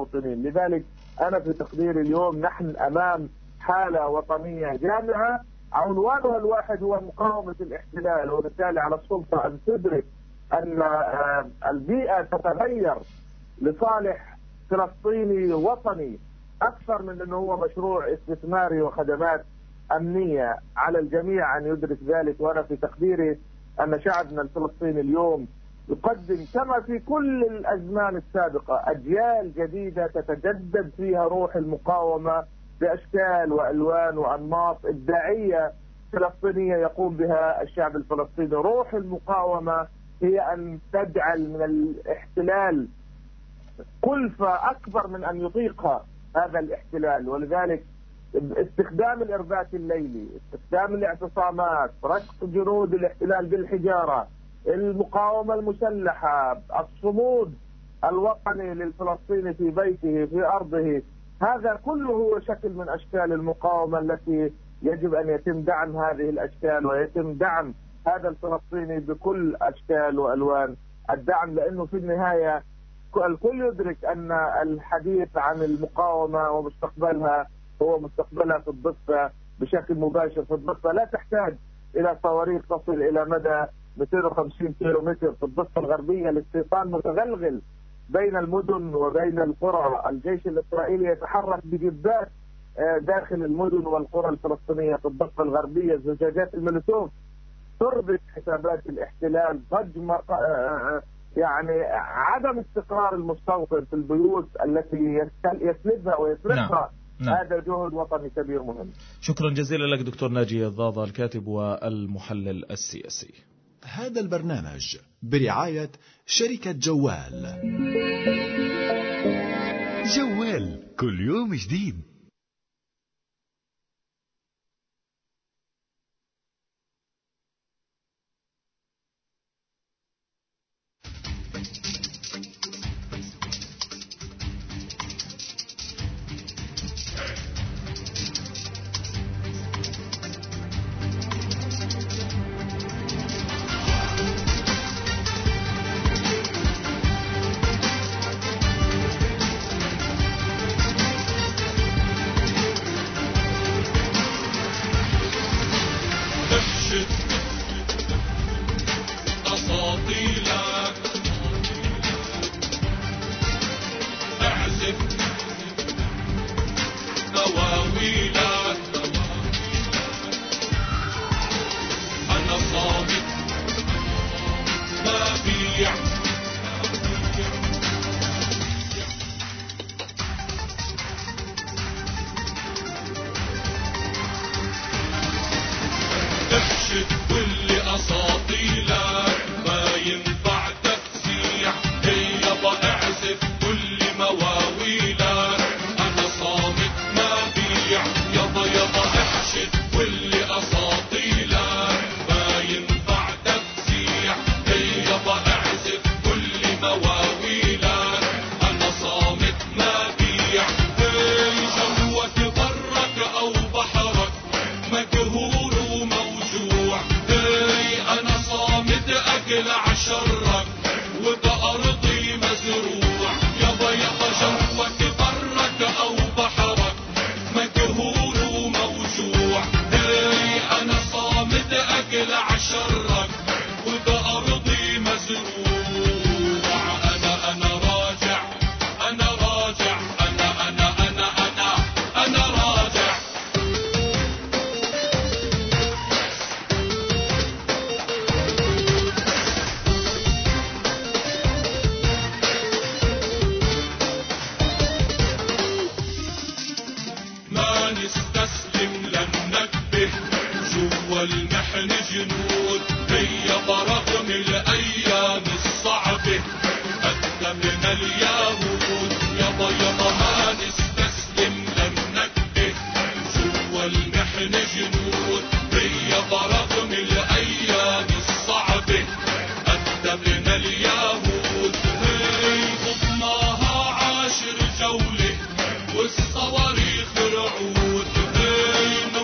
للمستوطنين. لذلك أنا في تقديري اليوم نحن أمام حالة وطنية جامعة عنوانها الواحد هو مقاومة الاحتلال، وبالتالي على السلطة أن تدرك أن البيئة تتغير لصالح فلسطيني وطني أكثر من أنه هو مشروع استثماري وخدمات أمنية. على الجميع أن يدرك ذلك، وأنا في تقديري أن شعبنا الفلسطيني اليوم يقدم كما في كل الأزمان السابقة أجيال جديدة تتجدد فيها روح المقاومة بأشكال وألوان وأنماط إبداعية فلسطينية يقوم بها الشعب الفلسطيني. روح المقاومة هي أن تجعل من الاحتلال كلفة أكبر من أن يطيقها هذا الاحتلال، ولذلك استخدام الإرباك الليلي، استخدام الاعتصامات، رشق جنود الاحتلال بالحجارة، المقاومة المسلحة، الصمود الوطني للفلسطيني في بيته في أرضه، هذا كله هو شكل من أشكال المقاومة التي يجب أن يتم دعم هذه الأشكال، ويتم دعم هذا الفلسطيني بكل أشكال وألوان الدعم، لأنه في النهاية الكل يدرك أن الحديث عن المقاومة ومستقبلها هو مستقبلها في الضفة بشكل مباشر. في الضفة لا تحتاج إلى صواريخ تصل إلى مدى مئتين وخمسين كيلو متر. في الضفة الغربية الاستيطان متغلغل بين المدن وبين القرى، الجيش الإسرائيلي يتحرك بجبات داخل المدن والقرى الفلسطينية في الضفة الغربية. زجاجات المولوتوف تربط حسابات الاحتلال، ضج يعني عدم استقرار المستوطن في البيوت التي يسلبها ويسرقها. نعم. هذا جهد وطني كبير مهم. شكرا جزيلا لك دكتور ناجي الضاضة، الكاتب والمحلل السياسي. هذا البرنامج برعاية شركة جوال. جوال كل يوم جديد.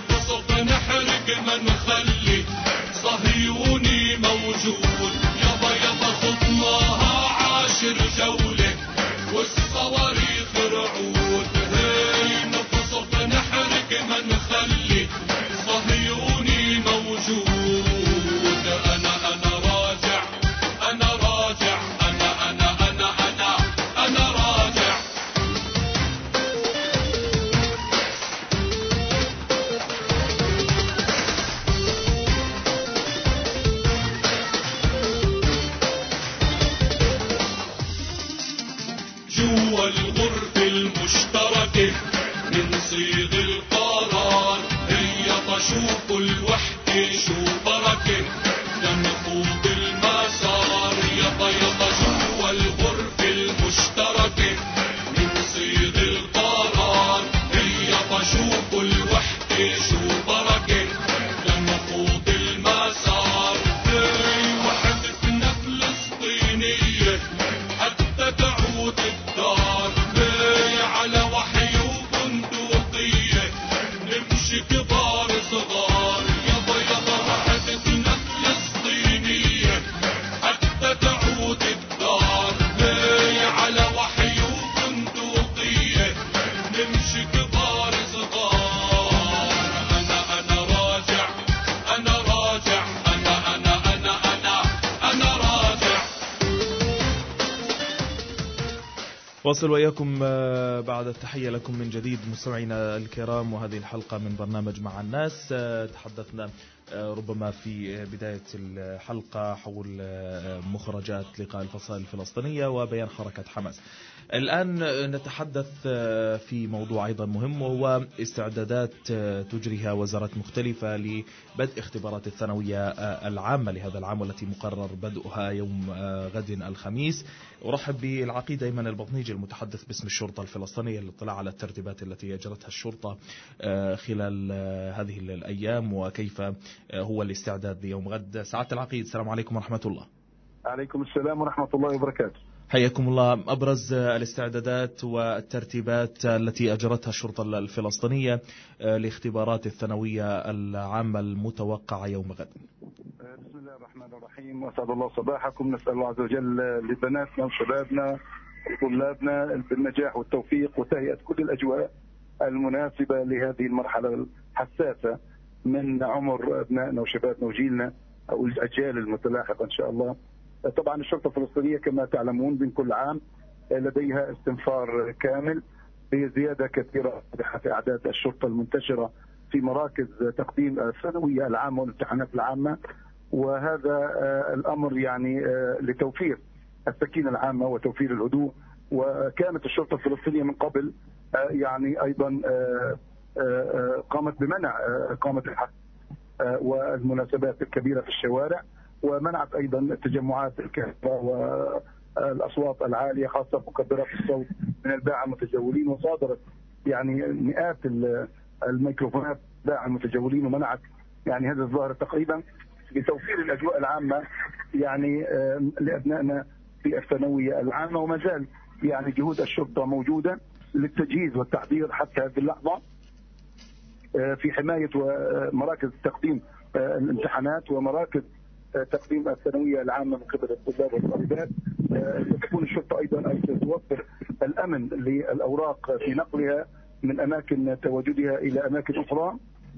من خلي صهيوني موجود يابا واصل وإياكم بعد التحية لكم من جديد مستمعينا الكرام، وهذه الحلقة من برنامج مع الناس. تحدثنا ربما في بداية الحلقة حول مخرجات لقاء الفصائل الفلسطينية وبيان حركة حماس. الآن نتحدث في موضوع أيضا مهم، وهو استعدادات تجريها وزارات مختلفة لبدء اختبارات الثانوية العامة لهذا العام، والتي مقرر بدءها يوم غد الخميس. أرحب بالعقيد أيمن البطنيجي المتحدث باسم الشرطة الفلسطينية للاطلاع على الترتيبات التي أجرتها الشرطة خلال هذه الأيام، وكيف هو الاستعداد ليوم غد. سعادة العقيد، السلام عليكم ورحمة الله. عليكم السلام ورحمة الله وبركاته. حياكم الله. أبرز الاستعدادات والترتيبات التي أجرتها الشرطة الفلسطينية لاختبارات الثانوية العامة المتوقعة يوم غد. بسم الله الرحمن الرحيم، وأسعد الله صباحكم. نسأل الله عز وجل لبناتنا وشبابنا وطلابنا بالنجاح والتوفيق وتهيئة كل الأجواء المناسبة لهذه المرحلة الحساسة من عمر أبنائنا وشبابنا وجيلنا أو الأجيال المتلاحقة إن شاء الله. طبعا الشرطة الفلسطينية كما تعلمون من كل عام لديها استنفار كامل بزيادة كثيرة في أعداد الشرطة المنتشرة في مراكز تقديم الثانوية العامة والامتحانات العامة، وهذا الأمر يعني لتوفير السكينة العامة وتوفير الهدوء. وكانت الشرطة الفلسطينية من قبل يعني أيضا قامت بمنع إقامة الحفل والمناسبات الكبيرة في الشوارع، ومنعت أيضا التجمعات الكثيرة والأصوات العالية خاصة مكبرات الصوت من الباعة المتجولين، وصادرت يعني مئات الميكروفونات باعة المتجولين، ومنعت يعني هذا الظاهر تقريبا بتوفير الأجواء العامة يعني لأبنائنا في الثانوية العامة. وما زال يعني جهود الشرطة موجودة للتجهيز والتحضير حتى هذه اللحظة في حماية ومراكز تقديم الامتحانات ومراكز تقديم الثانوية العامة من قبل الطلاب والطالبات. ستكون الشرطة أيضا أن توفر الأمن للأوراق في نقلها من أماكن تواجدها إلى أماكن أخرى.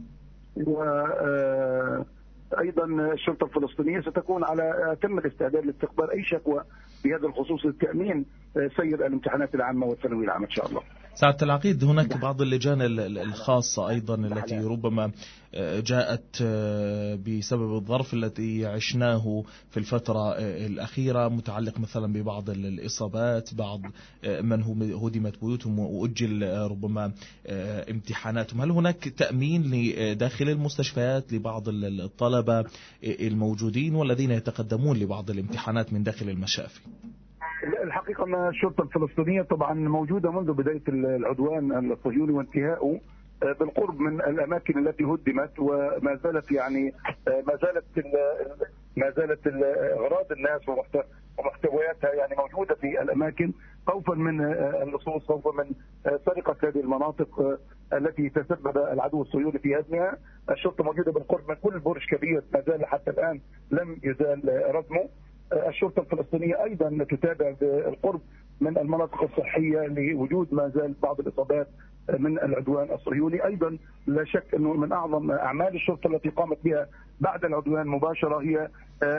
وأيضا الشرطة الفلسطينية ستكون على أتم الاستعداد لاستقبال أي شكوى بهذا الخصوص لتأمين سير الامتحانات العامة والثانوية العامة إن شاء الله. سعادة العقيد، هناك بعض اللجان الخاصة أيضا التي ربما جاءت بسبب الظرف الذي عشناه في الفترة الأخيرة، متعلق مثلا ببعض الإصابات، بعض من هدمت بيوتهم وأجل ربما امتحاناتهم. هل هناك تأمين لداخل المستشفيات لبعض الطلبة الموجودين والذين يتقدمون لبعض الامتحانات من داخل المشافي؟ الحقيقة أن الشرطة الفلسطينية طبعا موجودة منذ بداية العدوان الصهيوني وانتهائه بالقرب من الأماكن التي هدمت، وما زالت يعني ما زالت ما زالت أغراض الناس ومحتوياتها يعني موجودة في الأماكن، خوفا من اللصوص، خوفا من سرقة هذه المناطق التي تسبب العدو الصهيوني في هدمها. الشرطة موجودة بالقرب من كل برج كبير ما زال حتى الآن لم يزال ردمه. الشرطة الفلسطينية أيضا تتابع بالقرب من المناطق الصحية لوجود ما زال بعض الإصابات من العدوان الصهيوني. أيضا لا شك أنه من أعظم أعمال الشرطة التي قامت بها بعد العدوان مباشرة هي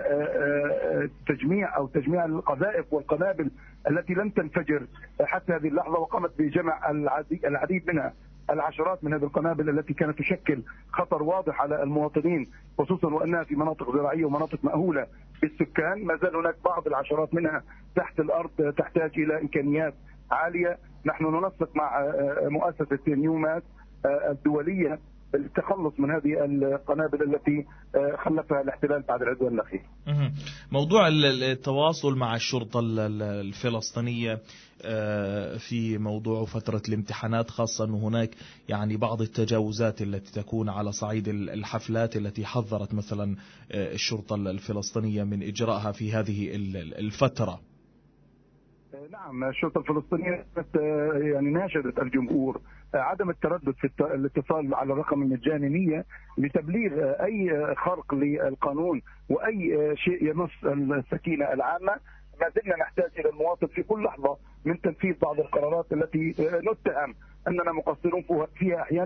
تجميع أو تجميع القذائف والقنابل التي لم تنفجر حتى هذه اللحظة، وقامت بجمع العديد منها، العشرات من هذه القنابل التي كانت تشكل خطر واضح على المواطنين، خصوصا وأنها في مناطق زراعية ومناطق مأهولة بالسكان. ما زال هناك بعض العشرات منها تحت الأرض تحتاج إلى إمكانيات عالية. نحن ننسق مع مؤسسة نيومات الدولية للتخلص من هذه القنابل التي خلفها الاحتلال بعد العدوان الأخير. موضوع التواصل مع الشرطة الفلسطينية في موضوع فترة الامتحانات، خاصة أن هناك يعني بعض التجاوزات التي تكون على صعيد الحفلات التي حذرت مثلا الشرطة الفلسطينية من إجراءها في هذه الفترة. نعم، الشرطة الفلسطينية يعني ناشدت الجمهور عدم التردد في الاتصال على الرقم المجاني نية لتبليغ أي خرق للقانون وأي شيء يمس السكينة العامة. ما زلنا نحتاج إلى المواطن في كل لحظة من تنفيذ بعض القرارات التي نتهم أننا مقصرون فيها أحيانا،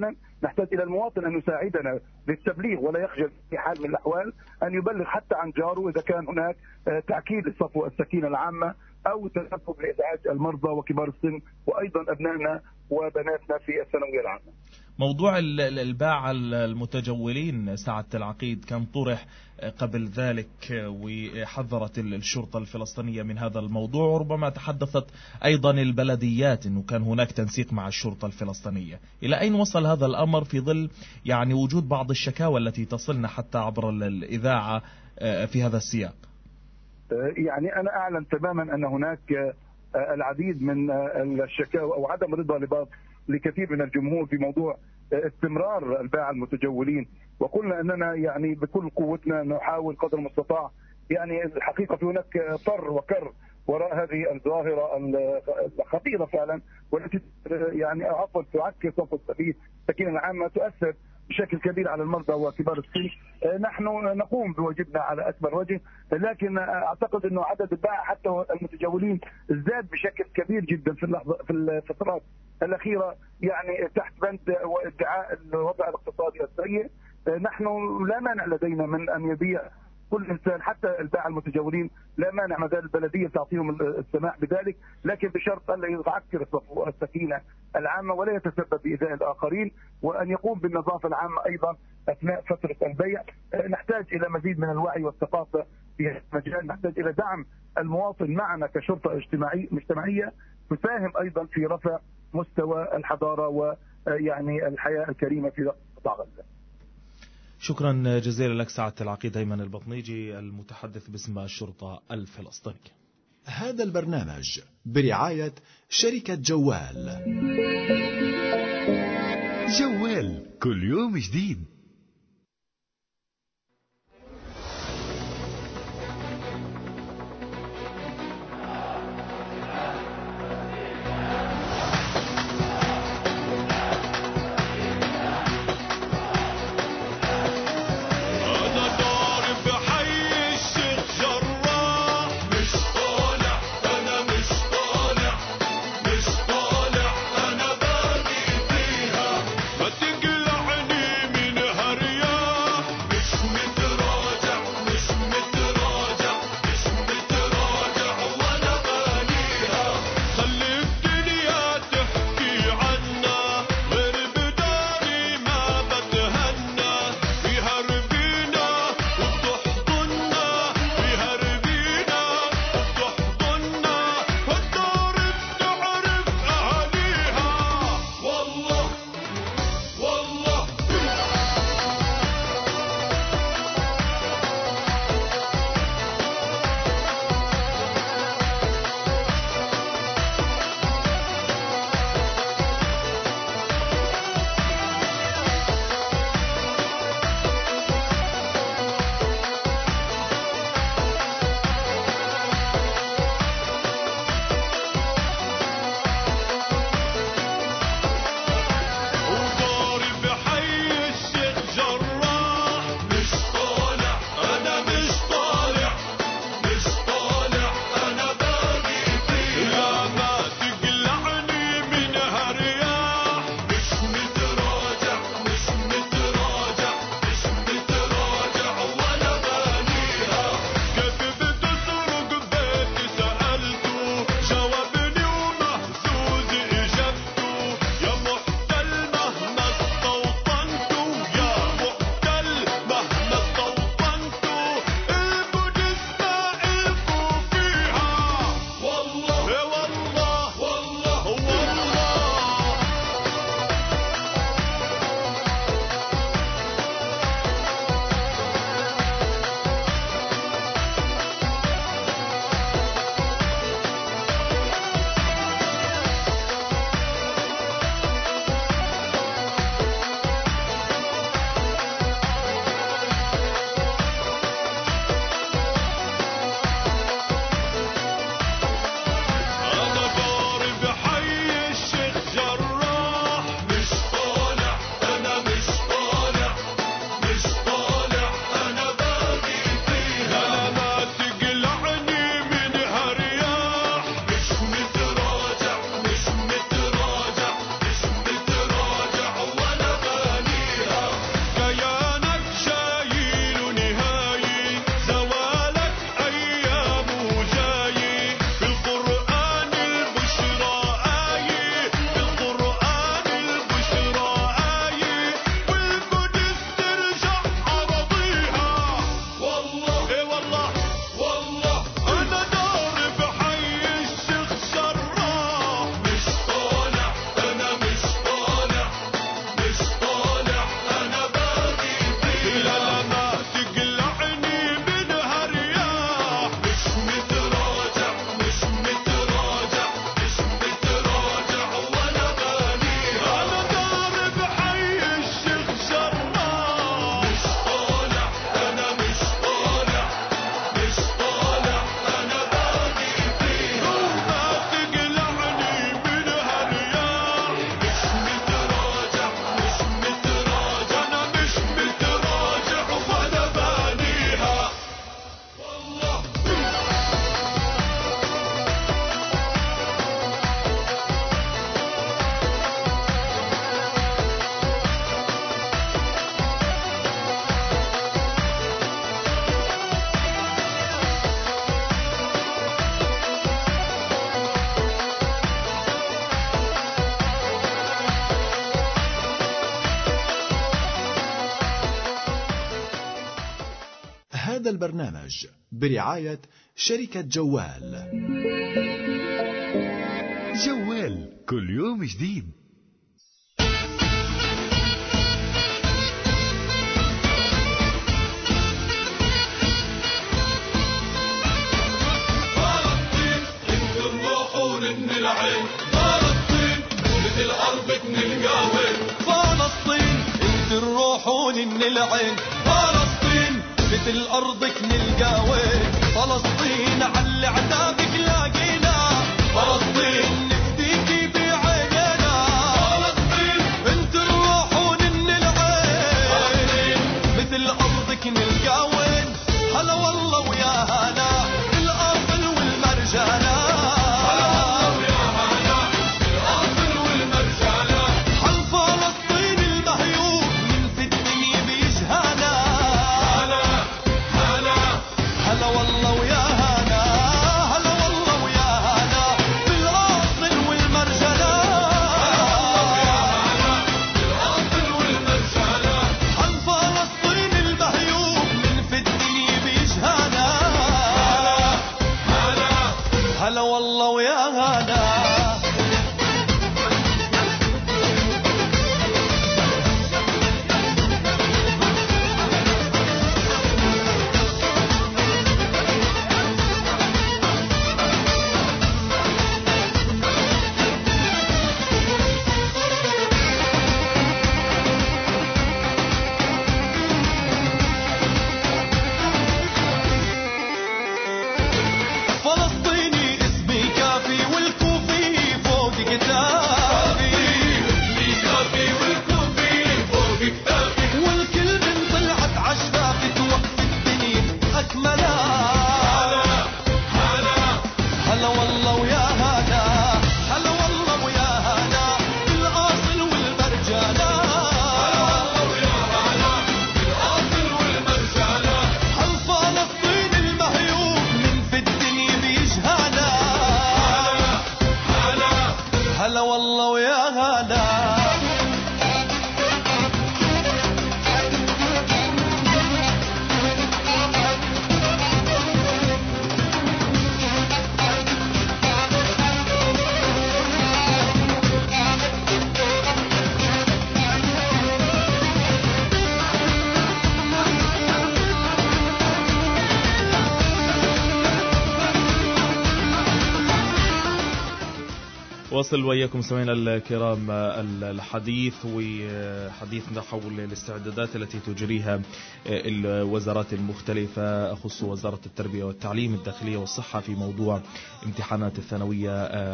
نحتاج إلى المواطن أن يساعدنا للتبليغ، ولا يخجل في حال من الأحوال أن يبلغ حتى عن جاره إذا كان هناك تعكيد للصفو السكينة العامة أو تسبب لإزعاج المرضى وكبار السن وأيضا أبنائنا وبناتنا في الثانوية العامة. موضوع الباعة المتجولين سعادة العقيد كان طرح قبل ذلك، وحذرت الشرطة الفلسطينية من هذا الموضوع، وربما تحدثت أيضا البلديات أنه كان هناك تنسيق مع الشرطة الفلسطينية. إلى أين وصل هذا الأمر في ظل يعني وجود بعض الشكاوى التي تصلنا حتى عبر الإذاعة في هذا السياق؟ يعني أنا أعلم تماما أن هناك العديد من الشكاوى أو عدم رضا لبعض لكثير من الجمهور في موضوع استمرار الباعة المتجولين، وقلنا أننا يعني بكل قوتنا نحاول قدر المستطاع. يعني الحقيقة في هناك طر وكر وراء هذه الظاهرة الخطيرة فعلا، والتي يعني عفوا تعكس صفو السكينة العامة، تؤثر بشكل كبير على المرضى وكبار السن. نحن نقوم بواجبنا على أكمل وجه، لكن أعتقد أنه عدد الباعة حتى المتجولين زاد بشكل كبير جدا في اللحظة في الفترات الأخيرة، يعني تحت بند وادعاء الوضع الاقتصادي السيء. نحن لا مانع لدينا من أن يبيع كل إنسان حتى الباعة المتجولين، لا مانع ما دام البلدية تعطيهم السماح بذلك، لكن بشرط ألا يعكر السكينة العامة ولا يتسبب بإيذاء الآخرين، وأن يقوم بالنظافة العامة أيضا أثناء فترة البيع. نحتاج إلى مزيد من الوعي والثقافة في هذا المجال، نحتاج إلى دعم المواطن معنا كشرطة اجتماعية مجتمعية تساهم أيضا في رفع مستوى الحضارة ويعني الحياة الكريمة في قطاع غزة. شكرا جزيلا لك سعادة العقيد أيمن البطنيجي المتحدث باسم الشرطة الفلسطينية. هذا البرنامج برعاية شركة جوال. جوال كل يوم جديد. ما تقلعني من هذا البرنامج برعاية شركة جوال. جوال كل يوم جديد. الروحون العين فلسطين مثل أرضك نلقى وين فلسطين على عتابك لاقينا فلسطين نفديكي بعينينا فلسطين انت الروحون العين مثل أرضك نلقى وين هلا والله ويا هلا الأصل والمرجانة وصل وياكم سمعنا الكرام الحديث وحديثنا حول الاستعدادات التي تجريها الوزارات المختلفة أخص وزارة التربية والتعليم الداخلية والصحة في موضوع امتحانات الثانوية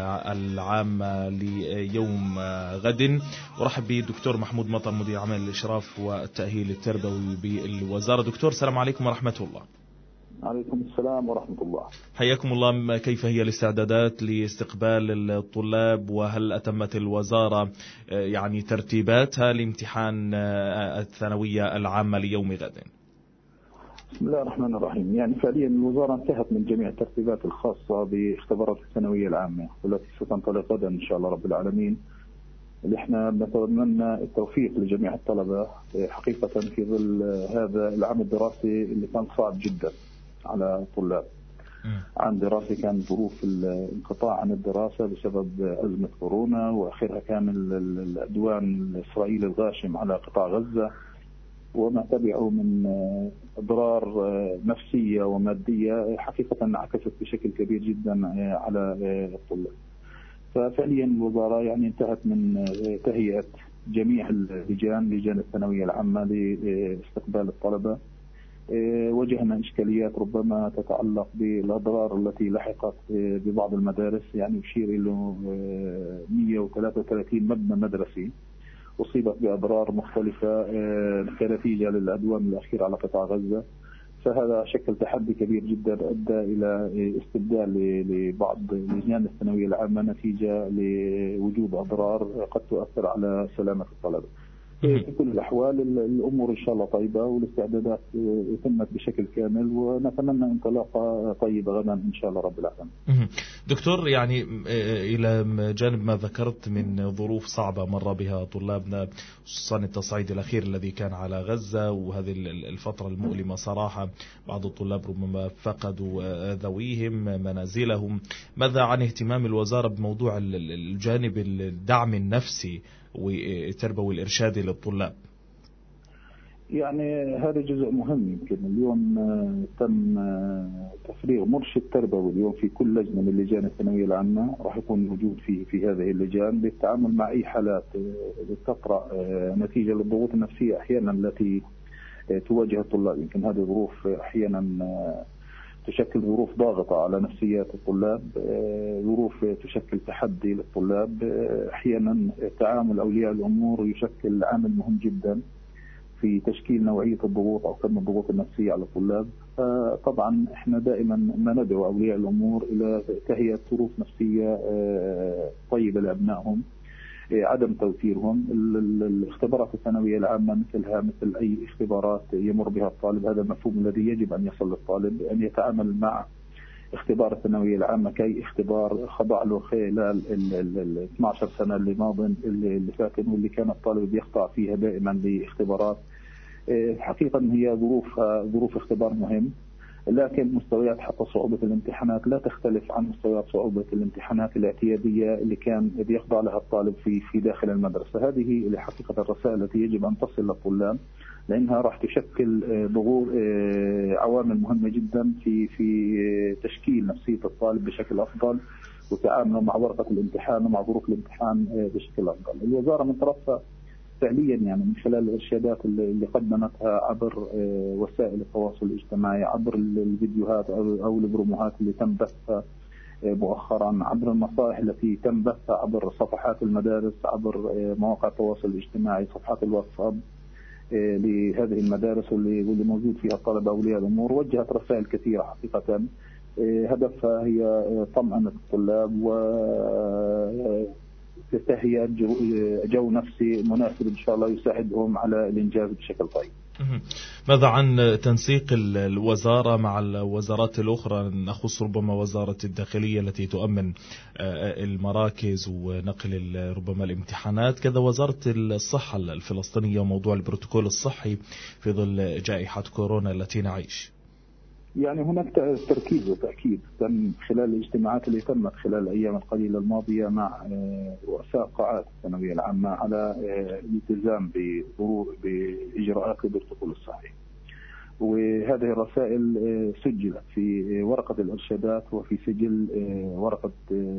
العامة ليوم غد. ورحب بالدكتور محمود مطر مدير عام الإشراف والتأهيل التربوي بالوزارة. دكتور السلام عليكم ورحمة الله. عليكم السلام ورحمة الله. حياكم الله. كيف هي الاستعدادات لاستقبال الطلاب وهل أتمت الوزارة يعني ترتيباتها لامتحان الثانوية العامة ليوم غد؟ بسم الله الرحمن الرحيم. يعني فعليا الوزارة انتهت من جميع الترتيبات الخاصة باختبارات الثانوية العامة والتي ستنطلق غدا إن شاء الله رب العالمين. اللي احنا نتمنى التوفيق لجميع الطلبة حقيقة في ظل هذا العام الدراسي اللي كان صعب جدا على الطلاب. عام دراسي كان ظروف الانقطاع عن الدراسة بسبب أزمة كورونا، وآخرها كان العدوان الإسرائيلي الغاشم على قطاع غزة وما تبعه من أضرار نفسية ومادية حقيقة انعكست بشكل كبير جدا على الطلاب. ففعليا الوزارة يعني انتهت من تهيئة جميع اللجان لجان الثانوية العامة لاستقبال الطلبة. واجهنا إشكاليات ربما تتعلق بالأضرار التي لحقت ببعض المدارس، يعني يشير إلى مئة وثلاثة وثلاثين مبنى مدرسي أصيبت بأضرار مختلفة كنتيجة للعدوان الأخير على قطاع غزة. فهذا شكل تحدي كبير جدا أدى إلى استبدال لبعض لجان الثانوية العامة نتيجة لوجود أضرار قد تؤثر على سلامة الطلبة. في كل الأحوال الأمور إن شاء الله طيبة والاستعدادات تمت بشكل كامل، ونتمنى انطلاقة طيبة غدا إن شاء الله رب العالمين. دكتور، يعني إلى جانب ما ذكرت من ظروف صعبة مر بها طلابنا، خصوصا التصعيد الأخير الذي كان على غزة وهذه الفترة المؤلمة صراحة، بعض الطلاب ربما فقدوا ذويهم منازلهم، ماذا عن اهتمام الوزارة بموضوع الجانب الدعم النفسي والتربوي الإرشادي للطلاب؟ يعني هذا جزء مهم. يمكن اليوم تم تفريغ مرشد تربوي اليوم في كل لجنة من لجان الثانوية العامة، راح يكون موجود في في هذه اللجان للتعامل مع أي حالات تطرأ نتيجة للضغوط النفسية أحيانا التي تواجه الطلاب. يمكن هذه ظروف أحيانا تشكل ظروف ضاغطة على نفسيات الطلاب، ظروف تشكل تحدي للطلاب. أحيانا تعامل أولياء الأمور يشكل عامل مهم جدا في تشكيل نوعية الضغوط أو كم الضغوط النفسية على الطلاب. طبعا احنا دائما ما ندعو أولياء الأمور إلى تهيئة ظروف نفسية طيبة لأبنائهم، عدم توتيرهم. الاختبارات الثانوية العامة مثلها مثل أي اختبارات يمر بها الطالب، هذا المفهوم الذي يجب أن يصل للطالب، أن يتعامل مع اختبار الثانوية العامة كأي اختبار خضع له خلال ال اثنتي عشرة سنة اللي ماضين اللي فاتن واللي كان الطالب يخضع فيها دائما لاختبارات. حقيقة هي ظروف ظروف اختبار مهم، لكن مستويات حتى صعوبة الامتحانات لا تختلف عن مستويات صعوبة الامتحانات الاعتيادية اللي كان بيخضع لها الطالب في في داخل المدرسة. هذه اللي حقيقة الرسائل التي يجب أن تصل للطلاب، لأنها راح تشكل ضغوط عوامل مهمة جدا في في تشكيل نفسية الطالب بشكل أفضل وتعامله مع ورقة الامتحان ومع ظروف الامتحان بشكل أفضل. الوزارة من طرفها فعليا يعني من خلال الإرشادات اللي قدمتها عبر وسائل التواصل الاجتماعي، عبر الفيديوهات أو البروموهات اللي تم بثها مؤخرا، عبر النصائح التي تم بثها عبر صفحات المدارس، عبر مواقع التواصل الاجتماعي، صفحات الواتساب لهذه المدارس واللي موجود فيها الطلبة أولياء الأمور، وجهت رسائل كثيرة حقيقة هدفها هي طمأنة الطلاب و تهيئة جو, جو نفسي مناسب إن شاء الله يساعدهم على الإنجاز بشكل طيب. ماذا عن تنسيق الوزارة مع الوزارات الأخرى، نخص ربما وزارة الداخلية التي تؤمن المراكز ونقل ربما الامتحانات، كذا وزارة الصحة الفلسطينية وموضوع البروتوكول الصحي في ظل جائحة كورونا التي نعيش؟ يعني هناك تركيز وتأكيد تم خلال الاجتماعات اللي تمت خلال الأيام القليلة الماضية مع رؤساء قاعات الثانوية العامة على الالتزام بإجراءات البروتوكول الصحي، وهذه الرسائل سجلت في ورقة الإرشادات وفي سجل ورقة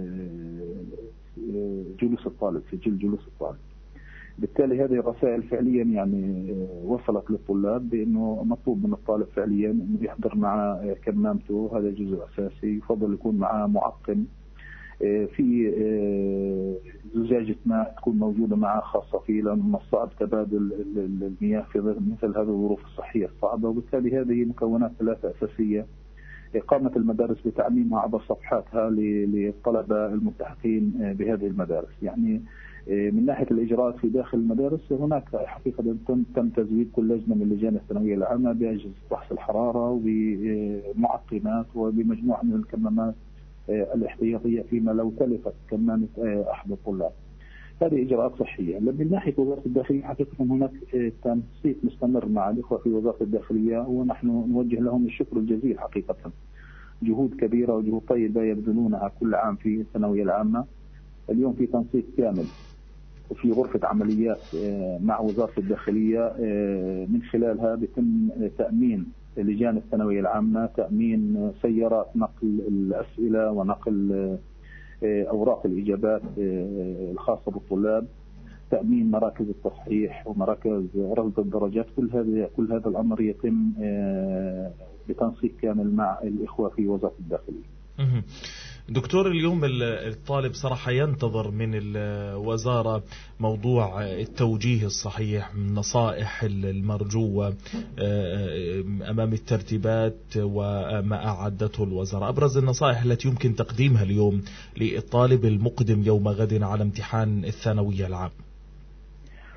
جلوس الطالب، سجل جلوس الطالب. بالتالي هذه الرسائل فعليا يعني وصلت للطلاب بأنه مطلوب من الطالب فعليا أنه يحضر مع كمامته، هذا جزء أساسي. يفضل يكون معه معقم، في زجاجة ماء تكون موجودة معه خاصة فيه، لأنه من الصعب تبادل المياه في مثل هذه الظروف الصحية الصعبة. وبالتالي هذه مكونات ثلاثة أساسية قامت المدارس بتعميمها عبر صفحاتها للطلبة الملتحقين بهذه المدارس. يعني من ناحية الإجراءات في داخل المدارس هناك حقيقة تم تزويد كل لجنة من لجان الثانوية العامة بأجهزة فحص الحرارة وبمعقمات وبمجموعة من الكمامات الاحتياطية فيما لو تلفت كمامة أحد الطلاب. هذه إجراءات صحية. من ناحية وزارة الداخلية حقيقة هناك تنسيق مستمر مع الإخوة في وزارة الداخلية، ونحن نوجه لهم الشكر الجزيل حقيقة. جهود كبيرة وجهود طيبة يبذلونها كل عام في الثانوية العامة. اليوم في تنسيق كامل وفي غرفة عمليات مع وزارة الداخلية، من خلالها بيتم تأمين لجان الثانوية العامة، تأمين سيارات نقل الأسئلة ونقل أوراق الإجابات الخاصة بالطلاب، تأمين مراكز التصحيح ومراكز رصد الدرجات. كل هذا كل هذا الأمر يتم بتنسيق كامل مع الإخوة في وزارة الداخلية. دكتور، اليوم الطالب صراحة ينتظر من الوزارة موضوع التوجيه الصحيح، النصائح المرجوة أمام الترتيبات وما أعدته الوزارة. أبرز النصائح التي يمكن تقديمها اليوم للطالب المقدم يوم غد على امتحان الثانوية العام؟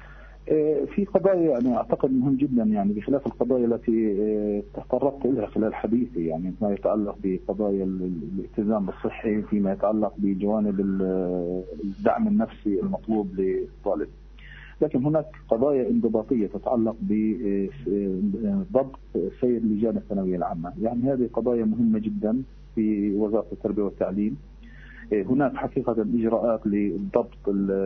في قضايا يعني أعتقد مهم جدا، يعني بخلاف القضايا التي تطرقت إليها خلال حديثي، يعني ما يتعلق بقضايا الالتزام الصحي، فيما يتعلق بجوانب الدعم النفسي المطلوب للطالب. لكن هناك قضايا انضباطية تتعلق بضبط سير لجان الثانوية العامة، يعني هذه قضايا مهمة جدا في وزارة التربية والتعليم. هناك حقيقة إجراءات للضبط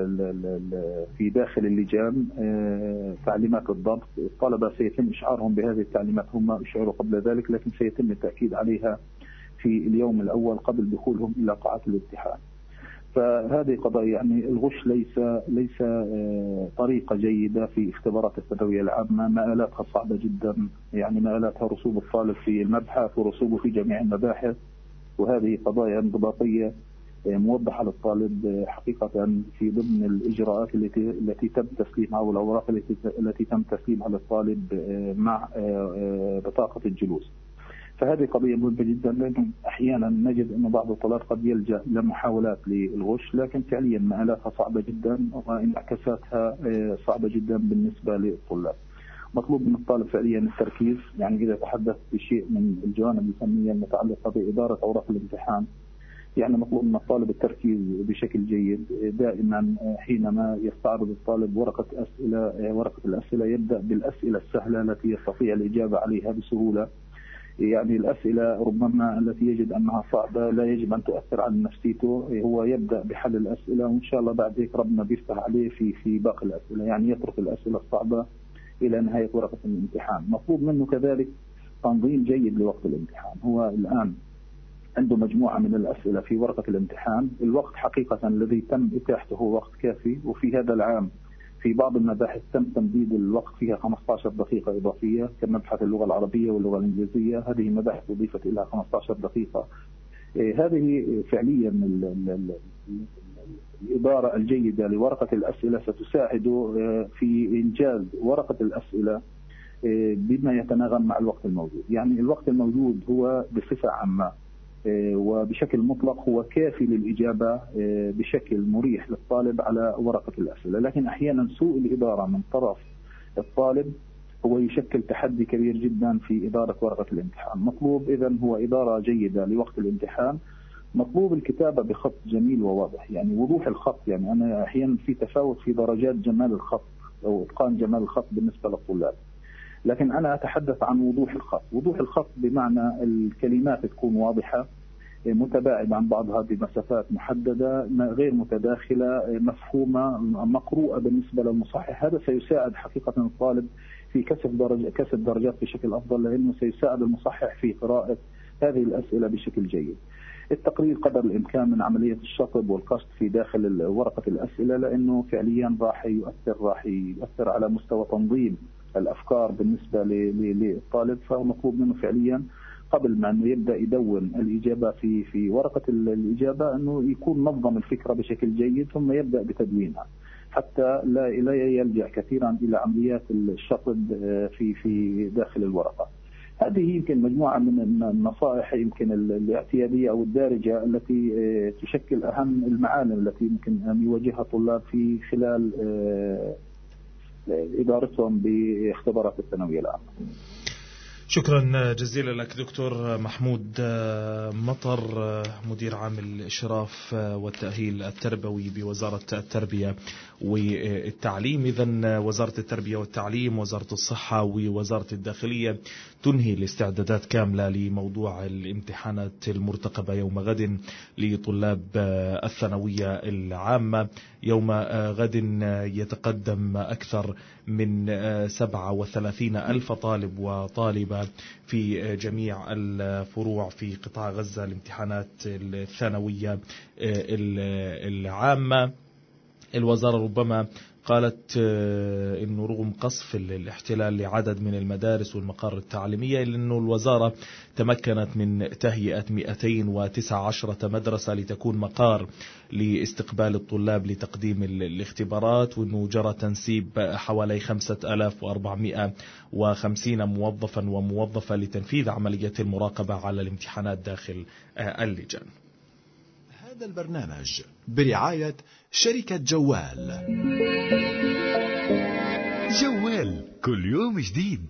في داخل اللجان، تعليمات الضبط. الطلبة سيتم إشعارهم بهذه التعليمات، هم اشعروا قبل ذلك، لكن سيتم التأكيد عليها في اليوم الأول قبل دخولهم إلى قاعة الامتحان. فهذه قضايا، يعني الغش ليس ليس طريقة جيدة في اختبارات الثانوية العامة. مآلاتها صعبة جدا، يعني مآلاتها رسوب الطالب في المبحث ورسوبه في جميع المباحث، وهذه قضايا انضباطية موضحة للطالب حقيقة في ضمن الإجراءات التي التي تم تسليمها والأوراق التي التي تم تسليمها للطالب مع بطاقة الجلوس. فهذه قضية مهمة جدا، لأنه أحيانا نجد أن بعض الطلاب قد يلجأ إلى محاولات للغش، لكن فعليا مآلاتها صعبة جدا وانعكاساتها صعبة جدا بالنسبة للطلاب. مطلوب من الطالب فعليا التركيز، يعني إذا تحدث بشيء من الجوانب الفنية المتعلقة بإدارة أوراق الامتحان، يعني مطلوب من الطالب التركيز بشكل جيد دائما. حينما يستعرض الطالب ورقة أسئلة ورقة الأسئلة يبدأ بالأسئلة السهلة التي يستطيع الإجابة عليها بسهولة. يعني الأسئلة ربما التي يجد أنها صعبة لا يجب أن تؤثر على نفسيته، هو يبدأ بحل الأسئلة وإن شاء الله بعد ذلك ربنا بيفتح عليه في في باقي الأسئلة، يعني يترك الأسئلة الصعبة إلى نهاية ورقة الامتحان. مطلوب منه كذلك تنظيم جيد لوقت الامتحان. هو الآن عنده مجموعة من الأسئلة في ورقة الامتحان، الوقت حقيقة الذي تم إتاحته هو وقت كافي، وفي هذا العام في بعض المباحث تم تمديد الوقت فيها خمسة عشر دقيقة إضافية، كمبحث اللغة العربية واللغة الإنجليزية، هذه مباحث أضيفت إلى خمسة عشر دقيقة. هذه فعليا الإدارة الجيدة لورقة الأسئلة ستساعد في إنجاز ورقة الأسئلة بما يتناغم مع الوقت الموجود. يعني الوقت الموجود هو بصفة عامة وبشكل مطلق هو كافي للإجابة بشكل مريح للطالب على ورقة الأسئلة، لكن أحيانا سوء الإدارة من طرف الطالب هو يشكل تحدي كبير جدا في إدارة ورقة الامتحان. مطلوب إذن هو إدارة جيدة لوقت الامتحان، مطلوب الكتابة بخط جميل وواضح، يعني وضوح الخط. يعني أنا أحيانا في تفاوت في درجات جمال الخط أو إتقان جمال الخط بالنسبة للطلاب، لكن أنا أتحدث عن وضوح الخط. وضوح الخط بمعنى الكلمات تكون واضحة، متباعد عن بعضها بمسافات محددة، غير متداخلة، مفهومة، مقروءة بالنسبة للمصحح. هذا سيساعد حقيقة الطالب في كسب درجة كسب درجات بشكل أفضل، لأنه سيساعد المصحح في قراءة هذه الأسئلة بشكل جيد. التقليل قدر الإمكان من عملية الشطب والقصد في داخل ورقة الأسئلة، لأنه فعليا راح يؤثر راح يؤثر على مستوى تنظيم الأفكار بالنسبة للطالب. فمطلوب منه فعليا قبل ما أنه يبدأ يدون الإجابة في في ورقة الإجابة أنه يكون نظم الفكرة بشكل جيد ثم يبدأ بتدوينها، حتى لا لا يلجأ كثيرا إلى عمليات الشطب في في داخل الورقة. هذه يمكن مجموعة من النصائح يمكن الاعتيادية أو الدارجة التي تشكل أهم المعالم التي يمكن أن يواجهها الطلاب في خلال إدارتهم باختبارات الثانوية العامة. شكرا جزيلا لك دكتور محمود مطر، مدير عام الإشراف والتأهيل التربوي بوزارة التربية والتعليم. إذن وزارة التربية والتعليم، وزارة الصحة ووزارة الداخلية تنهي الاستعدادات كاملة لموضوع الامتحانات المرتقبة يوم غد لطلاب الثانوية العامة. يوم غد يتقدم أكثر من سبعة وثلاثين ألف طالب وطالبة في جميع الفروع في قطاع غزة الامتحانات الثانوية العامة. الوزارة ربما قالت إنه رغم قصف الاحتلال لعدد من المدارس والمقار التعليمية، إلا أنه الوزارة تمكنت من تهيئة مئتين وتسعة عشر مدرسة لتكون مقار لاستقبال الطلاب لتقديم الاختبارات، وأنه جرى تنسيب حوالي خمسة آلاف وأربعمائة وخمسين موظفا وموظفة لتنفيذ عملية المراقبة على الامتحانات داخل اللجان. هذا البرنامج برعاية شركة جوال. جوال كل يوم جديد.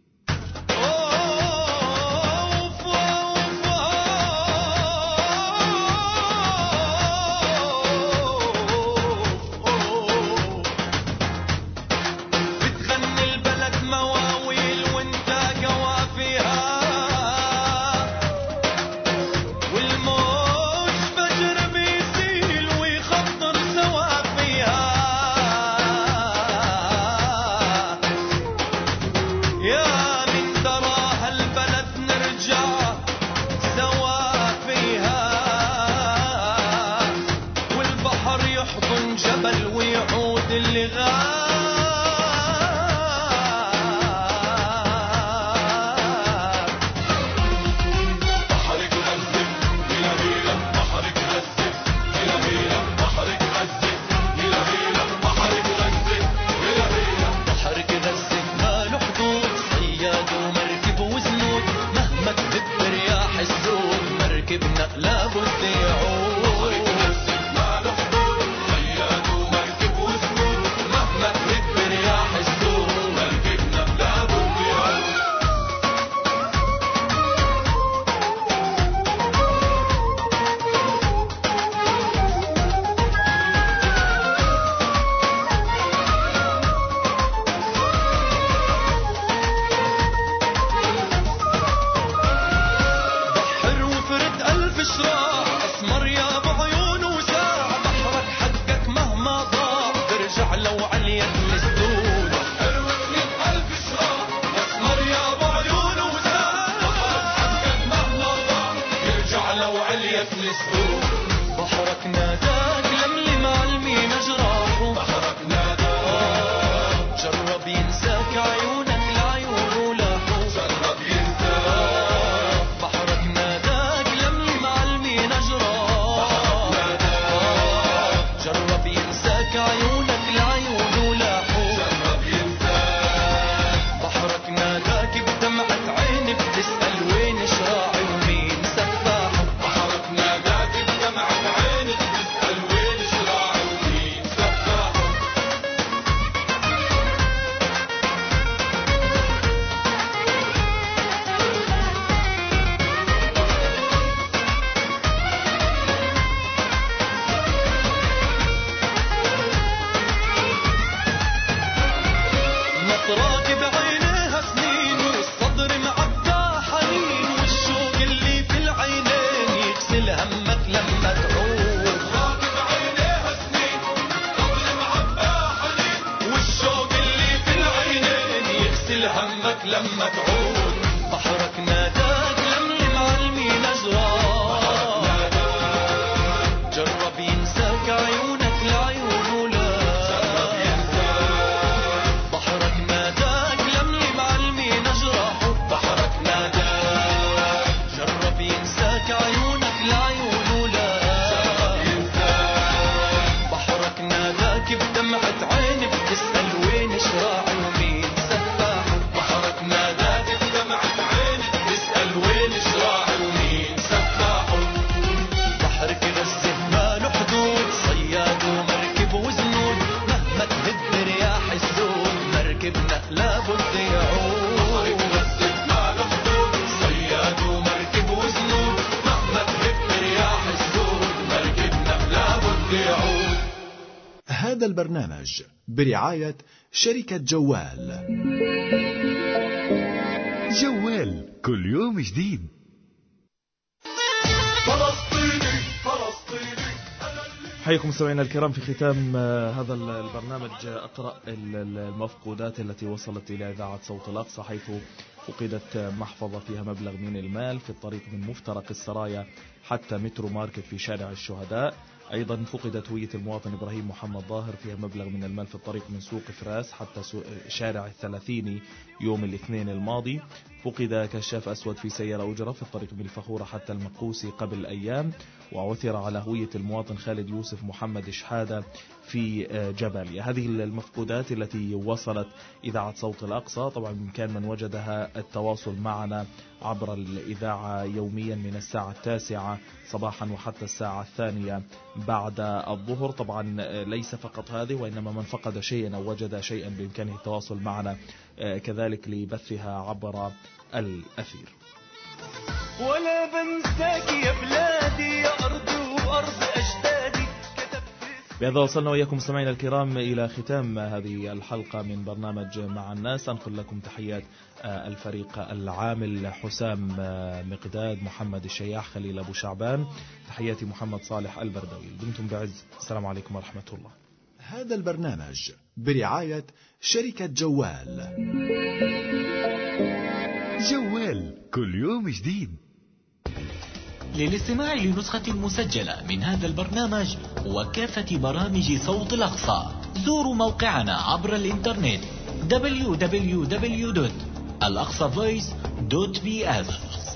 هذا البرنامج برعاية شركة جوال. جوال كل يوم جديد. فلسطيني فلسطيني. حياكم مستمعينا الكرام في ختام هذا البرنامج. أقرأ المفقودات التي وصلت إلى إذاعة صوت الأقصى، حيث فقدت محفظة فيها مبلغ من المال في الطريق من مفترق السرايا حتى مترو ماركت في شارع الشهداء. أيضا فقدت هوية المواطن إبراهيم محمد ظاهر فيها مبلغ من المال في الطريق من سوق فراس حتى شارع الثلاثيني يوم الاثنين الماضي. فقد كشاف أسود في سيارة أجرة في الطريق من الفخورة حتى المقوسي قبل أيام، وعثر على هوية المواطن خالد يوسف محمد شحادة في جباليا. هذه المفقودات التي وصلت إذاعة صوت الأقصى، طبعا بإمكان من وجدها التواصل معنا عبر الإذاعة يوميا من الساعة التاسعة صباحا وحتى الساعة الثانية بعد الظهر. طبعا ليس فقط هذه، وإنما من فقد شيئا أو وجد شيئا بإمكانه التواصل معنا كذلك لبثها عبر الأثير. ولا بنساك يا بلادي يا أرضي وأرض أجدادي. بهذا وصلنا وإياكم مستمعينا الكرام إلى ختام هذه الحلقة من برنامج مع الناس. أنقل لكم تحيات الفريق العامل حسام مقداد، محمد الشياح، خليل أبو شعبان، تحياتي محمد صالح البردوي. دمتم بعز، السلام عليكم ورحمة الله. هذا البرنامج برعاية شركة جوال. جوال كل يوم جديد. للاستماع لنسخة مسجلة من هذا البرنامج وكافة برامج صوت الأقصى زوروا موقعنا عبر الإنترنت دبليو دبليو دبليو دوت الأقصى فويس دوت بي إس.